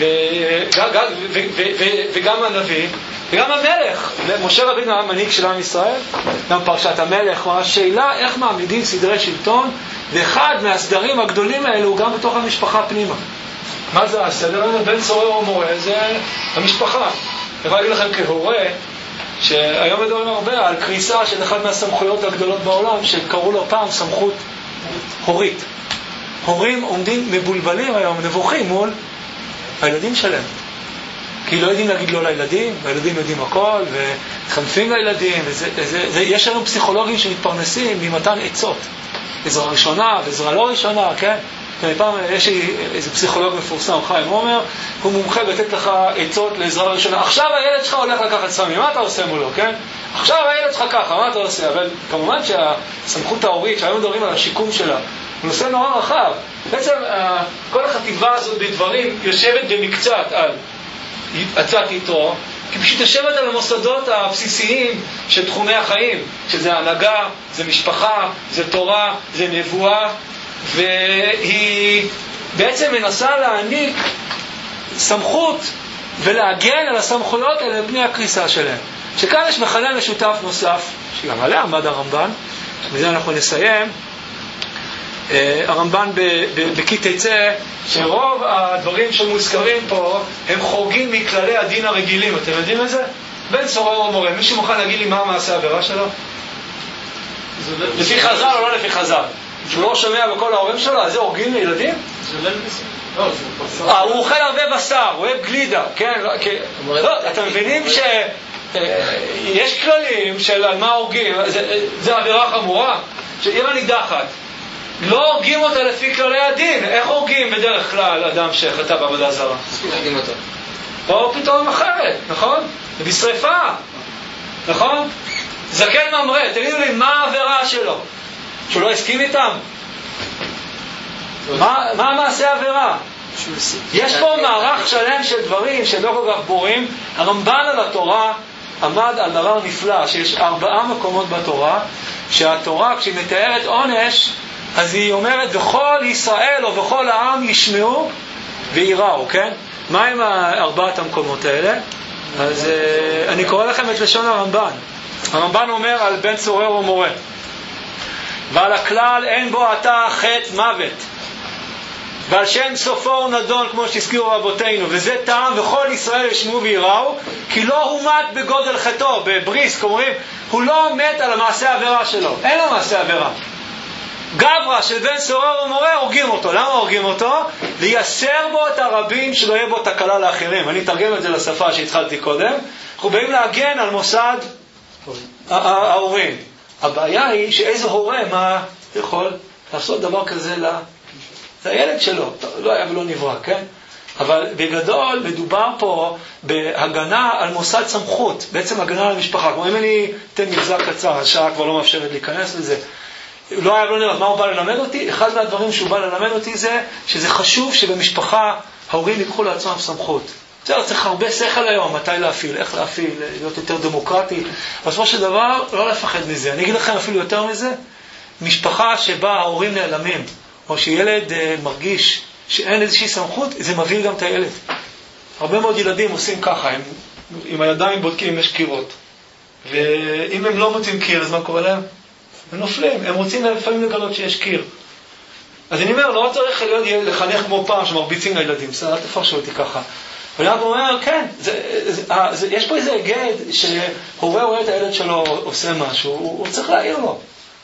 וגם הנביא וגם המלך. משה רבינו המנהיג של עם ישראל, גם פרשת המלך. השאלה איך מעמידים סדרי שלטון, ואחד מהסדרים הגדולים האלו הוא גם בתוך המשפחה פנימה. מה זה הסדר? בן סורר ומורה זה המשפחה. אני יכול להגיד לכם כהורה שהיום מדברים הרבה על קריסה של אחד מהסמכויות הגדולות בעולם שקראו לו פעם סמכות הורית. הורים עומדים מבולבלים היום, נבוכים מול הילדים שלהם, כי לא יודעים להגיד לא לילדים, והילדים יודעים הכל וחנפים לילדים וזה, זה, זה, יש לנו פסיכולוגים שמתפרנסים ממתן עצות, עזרה ראשונה ועזרה לא ראשונה, כן? פעם יש לי איזה פסיכולוג מפורסם, חיים עומר, הוא מומחה לתת לך עצות לעזרה ראשונה. עכשיו הילד שלך הולך לקחת סמים, מה אתה עושה מולו, כן? עכשיו הילד שלך ככה, מה אתה עושה? אבל כמובן שהסמכות ההורית, שהיום מדברים על השיקום שלה, הוא נושא נורא רחב. בעצם כל החטיבה הזאת בדברים יושבת במקצת על הצעת יתרו, כי פשוט יושבת על המוסדות הבסיסיים של תחומי החיים, שזה הנהגה, זה משפחה, זה תורה, זה נבואה, והיא בעצם מנסה להעניק סמכות ולהגן על הסמכויות האלה מפני הקריסה שלהם. שכאן יש מכנה משותף נוסף, שגם עליה עמד הרמב"ן, בזה אנחנו נסיים. הרמב"ן בקי תצא שרוב הדברים שמוזכרים פה הם חורגים מכללי הדין הרגילים. אתם יודעים את זה? בן סורר ומורה. מישהו מוכן להגיד לי מה המעשה העבירה שלו? לפי חז"ל או לא לפי חז"ל? שהוא לא שומע בכל ההורים שלו, אז זה הורגים לילדים? הוא אוכל הרבה בשר, הוא אוהב גלידה, כן? אתם מבינים שיש כללים של על מה הורגים, זה עבירה חמורה, שעיר הנידחת לא הורגים אותה לפי כללי הדין. איך הורגים בדרך כלל אדם שחטא בעבודה זרה? הורגים אותו או פתאום אחרת, נכון? בשריפה, נכון? זקן ממרא, תגידו לי מה העבירה שלו? שהוא לא הסכים איתם? מה, מה המעשה העבירה? יש פה מערך שלם של דברים שלא כל כך ברורים. הרמב"ן על התורה עמד על דבר נפלא, שיש ארבעה מקומות בתורה שהתורה כשהיא מתארת עונש אז היא אומרת וכל ישראל או וכל העם ישמעו ויראו, כן? מה עם ארבעת המקומות האלה? אז uh, אני קורא לכם את לשון הרמב"ן. הרמב"ן אומר על בן סורר ומורה, ועל הכלל אין בו עתה חטא מוות, ועל שם סופו נדון כמו שהזכירו רבותינו, וזה טעם וכל ישראל ישמעו ויראו, כי לא הוא מת בגודל חטאו. בבריסק אומרים הוא לא מת על המעשה העבירה שלו, אין לו מעשה עבירה. גברה של בן סורר ומורה הורגים אותו. למה הורגים אותו? לייסר בו את הרבים שלא יהיה בו תקלה לאחרים. אני אתרגם את זה לשפה שהתחלתי קודם. אנחנו באים להגן על מוסד ההורים. הבעיה היא שאיזה הורה מה יכול לעשות דבר כזה ל... זה הילד שלו, לא היה ולא נברא, כן? אבל בגדול מדובר פה בהגנה על מוסד סמכות, בעצם הגנה על המשפחה. כמו אם אני אתן מבזק קצר, השעה כבר לא מאפשרת להיכנס לזה. לא היה לו נראה, מה הוא בא ללמד אותי? אחד מהדברים שהוא בא ללמד אותי זה, שזה חשוב שבמשפחה ההורים ייקחו לעצמם סמכות. בסדר, צריך הרבה שכל היום, מתי להפעיל, איך להפעיל, להיות יותר דמוקרטי. בסופו של דבר, לא לפחד מזה. אני אגיד לכם אפילו יותר מזה, משפחה שבה ההורים נעלמים, או שילד אה, מרגיש שאין איזושהי סמכות, זה מביא גם את הילד. הרבה מאוד ילדים עושים ככה, הם עם הידיים בודקים אם יש קירות. ואם הם לא מוצאים קיר, אז מה קורה להם? הם נופלים, הם רוצים לפעמים לגלות שיש קיר. אז אני אומר, לא צריך להיות לחנך כמו פעם שמרביצים לילדים, בסדר, אל תפרשו אותי ככה. אבל אני אומר, כן, זה, זה, זה, יש פה איזה הגד שהורה רואה את הילד שלו עושה משהו, הוא, הוא צריך להעיר לו.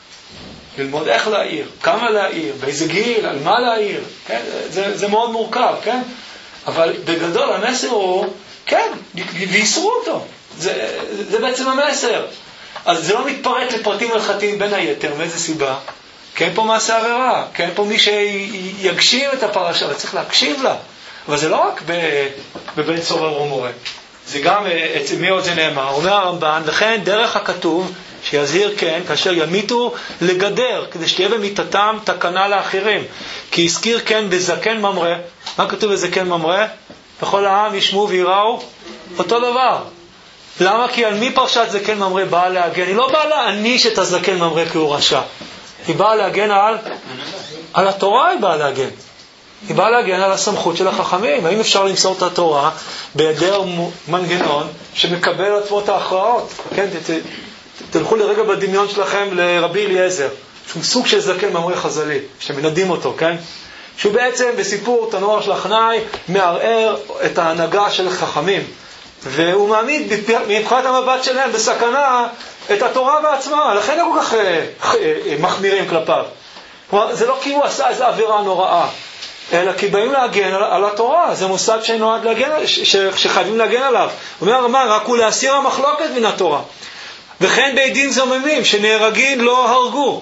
ללמוד איך להעיר, כמה להעיר, באיזה גיל, על מה להעיר, כן? זה, זה מאוד מורכב, כן? אבל בגדול המסר הוא, כן, ויסרו אותו. זה, זה בעצם המסר. אז זה לא מתפרק לפרטים הלכתיים בין היתר, מאיזה סיבה? כן פה מעשה עבירה, כן פה מי שיגשים את הפרשה, אבל צריך להקשיב לה. אבל זה לא רק בבן סורר ומורה. זה גם, מי עוד זה נאמר? אומר הרמב"ן, לכן דרך הכתוב, שיזהיר כן, כאשר ימיתו לגדר, כדי שתהיה במיתתם תקנה לאחרים. כי הזכיר כן בזקן ממרא. מה כתוב בזקן ממרא? בכל העם ישמעו ויראו אותו דבר. למה? כי על מי פרשת זקן ממרא באה להגן? היא לא באה להעניש את הזקן ממרא כי הוא רשע. היא באה להגן על, על התורה היא באה להגן. היא באה להגן על הסמכות של החכמים. האם אפשר למסור את התורה בהיעדר מנגנון שמקבל על עצמו את ההכרעות? כן, ת, ת, תלכו לרגע בדמיון שלכם לרבי אליעזר, שהוא סוג של זקן ממרא חז"לי, שאתם מנדים אותו, כן? שהוא בעצם בסיפור תנוער של החנאי מערער את ההנהגה של חכמים. והוא מעמיד מבחינת המבט שלהם בסכנה את התורה בעצמה, לכן הם כל כך מחמירים כלפיו. כלומר, זה לא כי הוא עשה איזו עבירה נוראה, אלא כי באים להגן על, על התורה. זה מוסד שנועד להגן, ש, שחייבים להגן עליו. הוא אומר הרמב"ן, רק הוא להסיר המחלוקת מן התורה. וכן בית דין זוממים שנהרגים לא הרגו.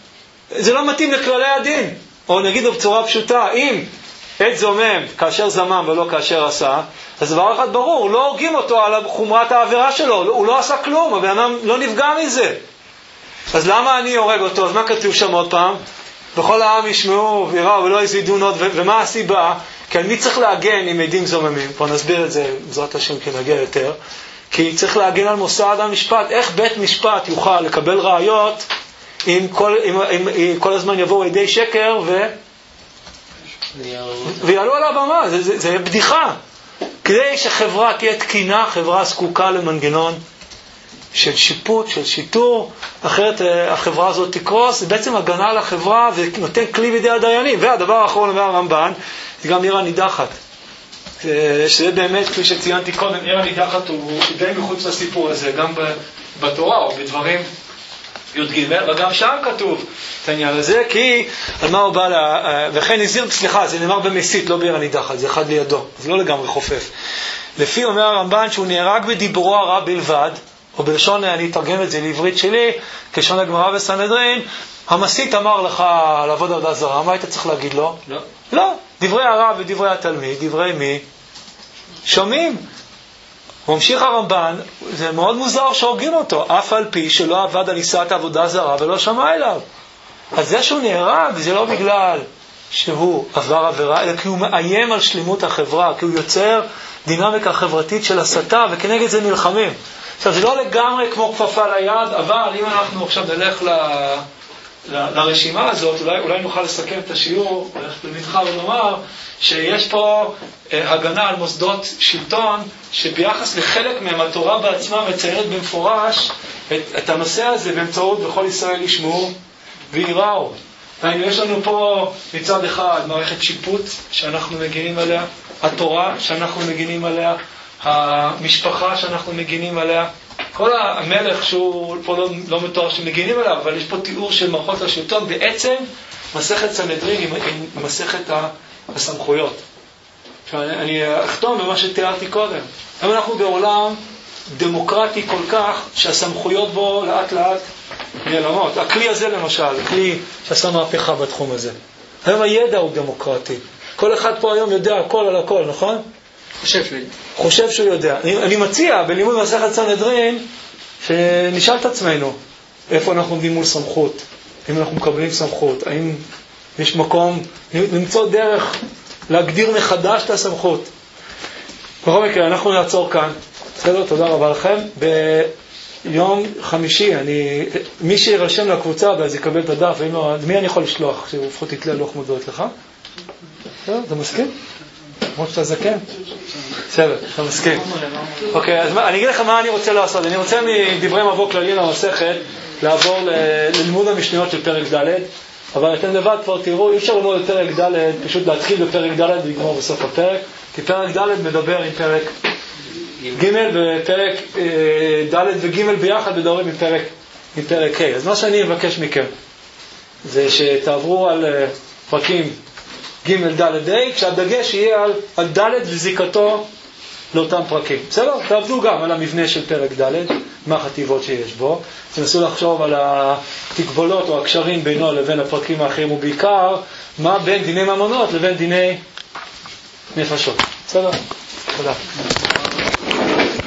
זה לא מתאים לכללי הדין. או נגיד בצורה פשוטה, אם עת זומם כאשר זמם ולא כאשר עשה, אז דבר אחד ברור, לא הורגים אותו על חומרת העבירה שלו, הוא לא עשה כלום, הבן אדם לא נפגע מזה. אז למה אני הורג אותו? אז מה כתוב שם עוד פעם? בכל העם ישמעו ויראו ולא יזידו נוד, ו- ומה הסיבה? כי על מי צריך להגן עם עדים זוממים? פה נסביר את זה, בעזרת השם כנגיע יותר. כי צריך להגן על מוסד המשפט. איך בית משפט יוכל לקבל ראיות אם כל, אם, אם, אם כל הזמן יבואו עדי שקר ו... ויעלו על הבמה? זה, זה, זה בדיחה. כדי שחברה תהיה תקינה, חברה זקוקה למנגנון של שיפוט, של שיטור, אחרת החברה הזאת תקרוס. זה בעצם הגנה על החברה ונותן כלי בידי הדיינים. והדבר האחרון אומר הרמב"ן, זה גם עיר הנידחת. שזה באמת, כפי שציינתי קודם, עיר הנידחת הוא די מחוץ לסיפור הזה, גם בתורה או בדברים י"ג, וגם שם כתוב את העניין הזה, כי על מה הוא בא לה, וכן הזהיר, סליחה, זה נאמר במסית, לא בעיר הנידחת, זה אחד לידו, זה לא לגמרי חופף. לפי אומר הרמב"ן שהוא נהרג בדיבורו הרע בלבד, או בלשון, אני אתרגם את זה לעברית שלי, כשון הגמרא בסנהדרין, המסית אמר לך לעבוד עבודה זרה, מה היית צריך להגיד לו? לא. לא, דברי הרב ודברי התלמיד, דברי מי? שומעים. הוא ממשיך הרמב"ן, זה מאוד מוזר שהורגים אותו, אף על פי שלא עבד על עיסת עבודה זרה ולא שמע אליו. אז זה שהוא נהרג, זה לא בגלל שהוא עבר עבירה, אלא כי הוא מאיים על שלמות החברה, כי הוא יוצר דינמיקה חברתית של הסתה, וכנגד זה נלחמים. עכשיו, זה לא לגמרי כמו כפפה ליד, אבל אם אנחנו עכשיו נלך ל... לרשימה הזאת, אולי, אולי נוכל לסכם את השיעור, ללכת למנחה ולומר שיש פה אה, הגנה על מוסדות שלטון, שביחס לחלק מהם התורה בעצמה מציירת במפורש את, את הנושא הזה באמצעות בכל ישראל ישמעו ויראו. יש לנו פה מצד אחד מערכת שיפוט שאנחנו מגינים עליה, התורה שאנחנו מגינים עליה, המשפחה שאנחנו מגינים עליה, כל המלך שהוא פה לא, לא מתואר שמגינים עליו, אבל יש פה תיאור של מערכות השלטון, בעצם מסכת סנהדרין עם, עם מסכת הסמכויות. עכשיו, אני, אני אחתום במה שתיארתי קודם. היום אנחנו בעולם דמוקרטי כל כך, שהסמכויות בו לאט לאט נעלמות. הכלי הזה למשל, הכלי שעשה מהפכה בתחום הזה. היום הידע הוא דמוקרטי. כל אחד פה היום יודע הכל על הכל, נכון? חושב שהוא יודע. חושב שהוא יודע. אני, אני מציע בלימוד מסכת סנהדרין שנשאל את עצמנו איפה אנחנו עומדים מול סמכות. אם אנחנו מקבלים סמכות, האם יש מקום למצוא דרך להגדיר מחדש את הסמכות. בכל מקרה, אנחנו נעצור כאן. בסדר, תודה רבה לכם. ביום חמישי, אני, מי שירשם לקבוצה, אז יקבל את הדף, ואם לא, מי אני יכול לשלוח? שלפחות יתלה לוח מודעות לך? בסדר, אתה מסכים? למרות שאתה זקן? בסדר, אתה מסכים. אוקיי, אז אני אגיד לך מה אני רוצה לעשות. אני רוצה מדברי מבוא כללי למסכת, לעבור ללימוד המשניות של פרק ד', אבל אתם לבד כבר תראו, אי אפשר ללמוד את פרק ד', פשוט להתחיל בפרק ד' ולגמור בסוף הפרק, כי פרק ד' מדבר עם פרק ג' ופרק ד' וג' ביחד מדברים עם פרק, עם פרק ה'. אז מה שאני מבקש מכם זה שתעברו על פרקים ג' ד' ה', כשהדגש יהיה על, על ד' וזיקתו לאותם פרקים. בסדר? תעבדו גם על המבנה של פרק ד', מה החטיבות שיש בו. תנסו לחשוב על התקבולות או הקשרים בינו לבין הפרקים האחרים, ובעיקר מה בין דיני ממונות לבין דיני נפשות. בסדר? תודה.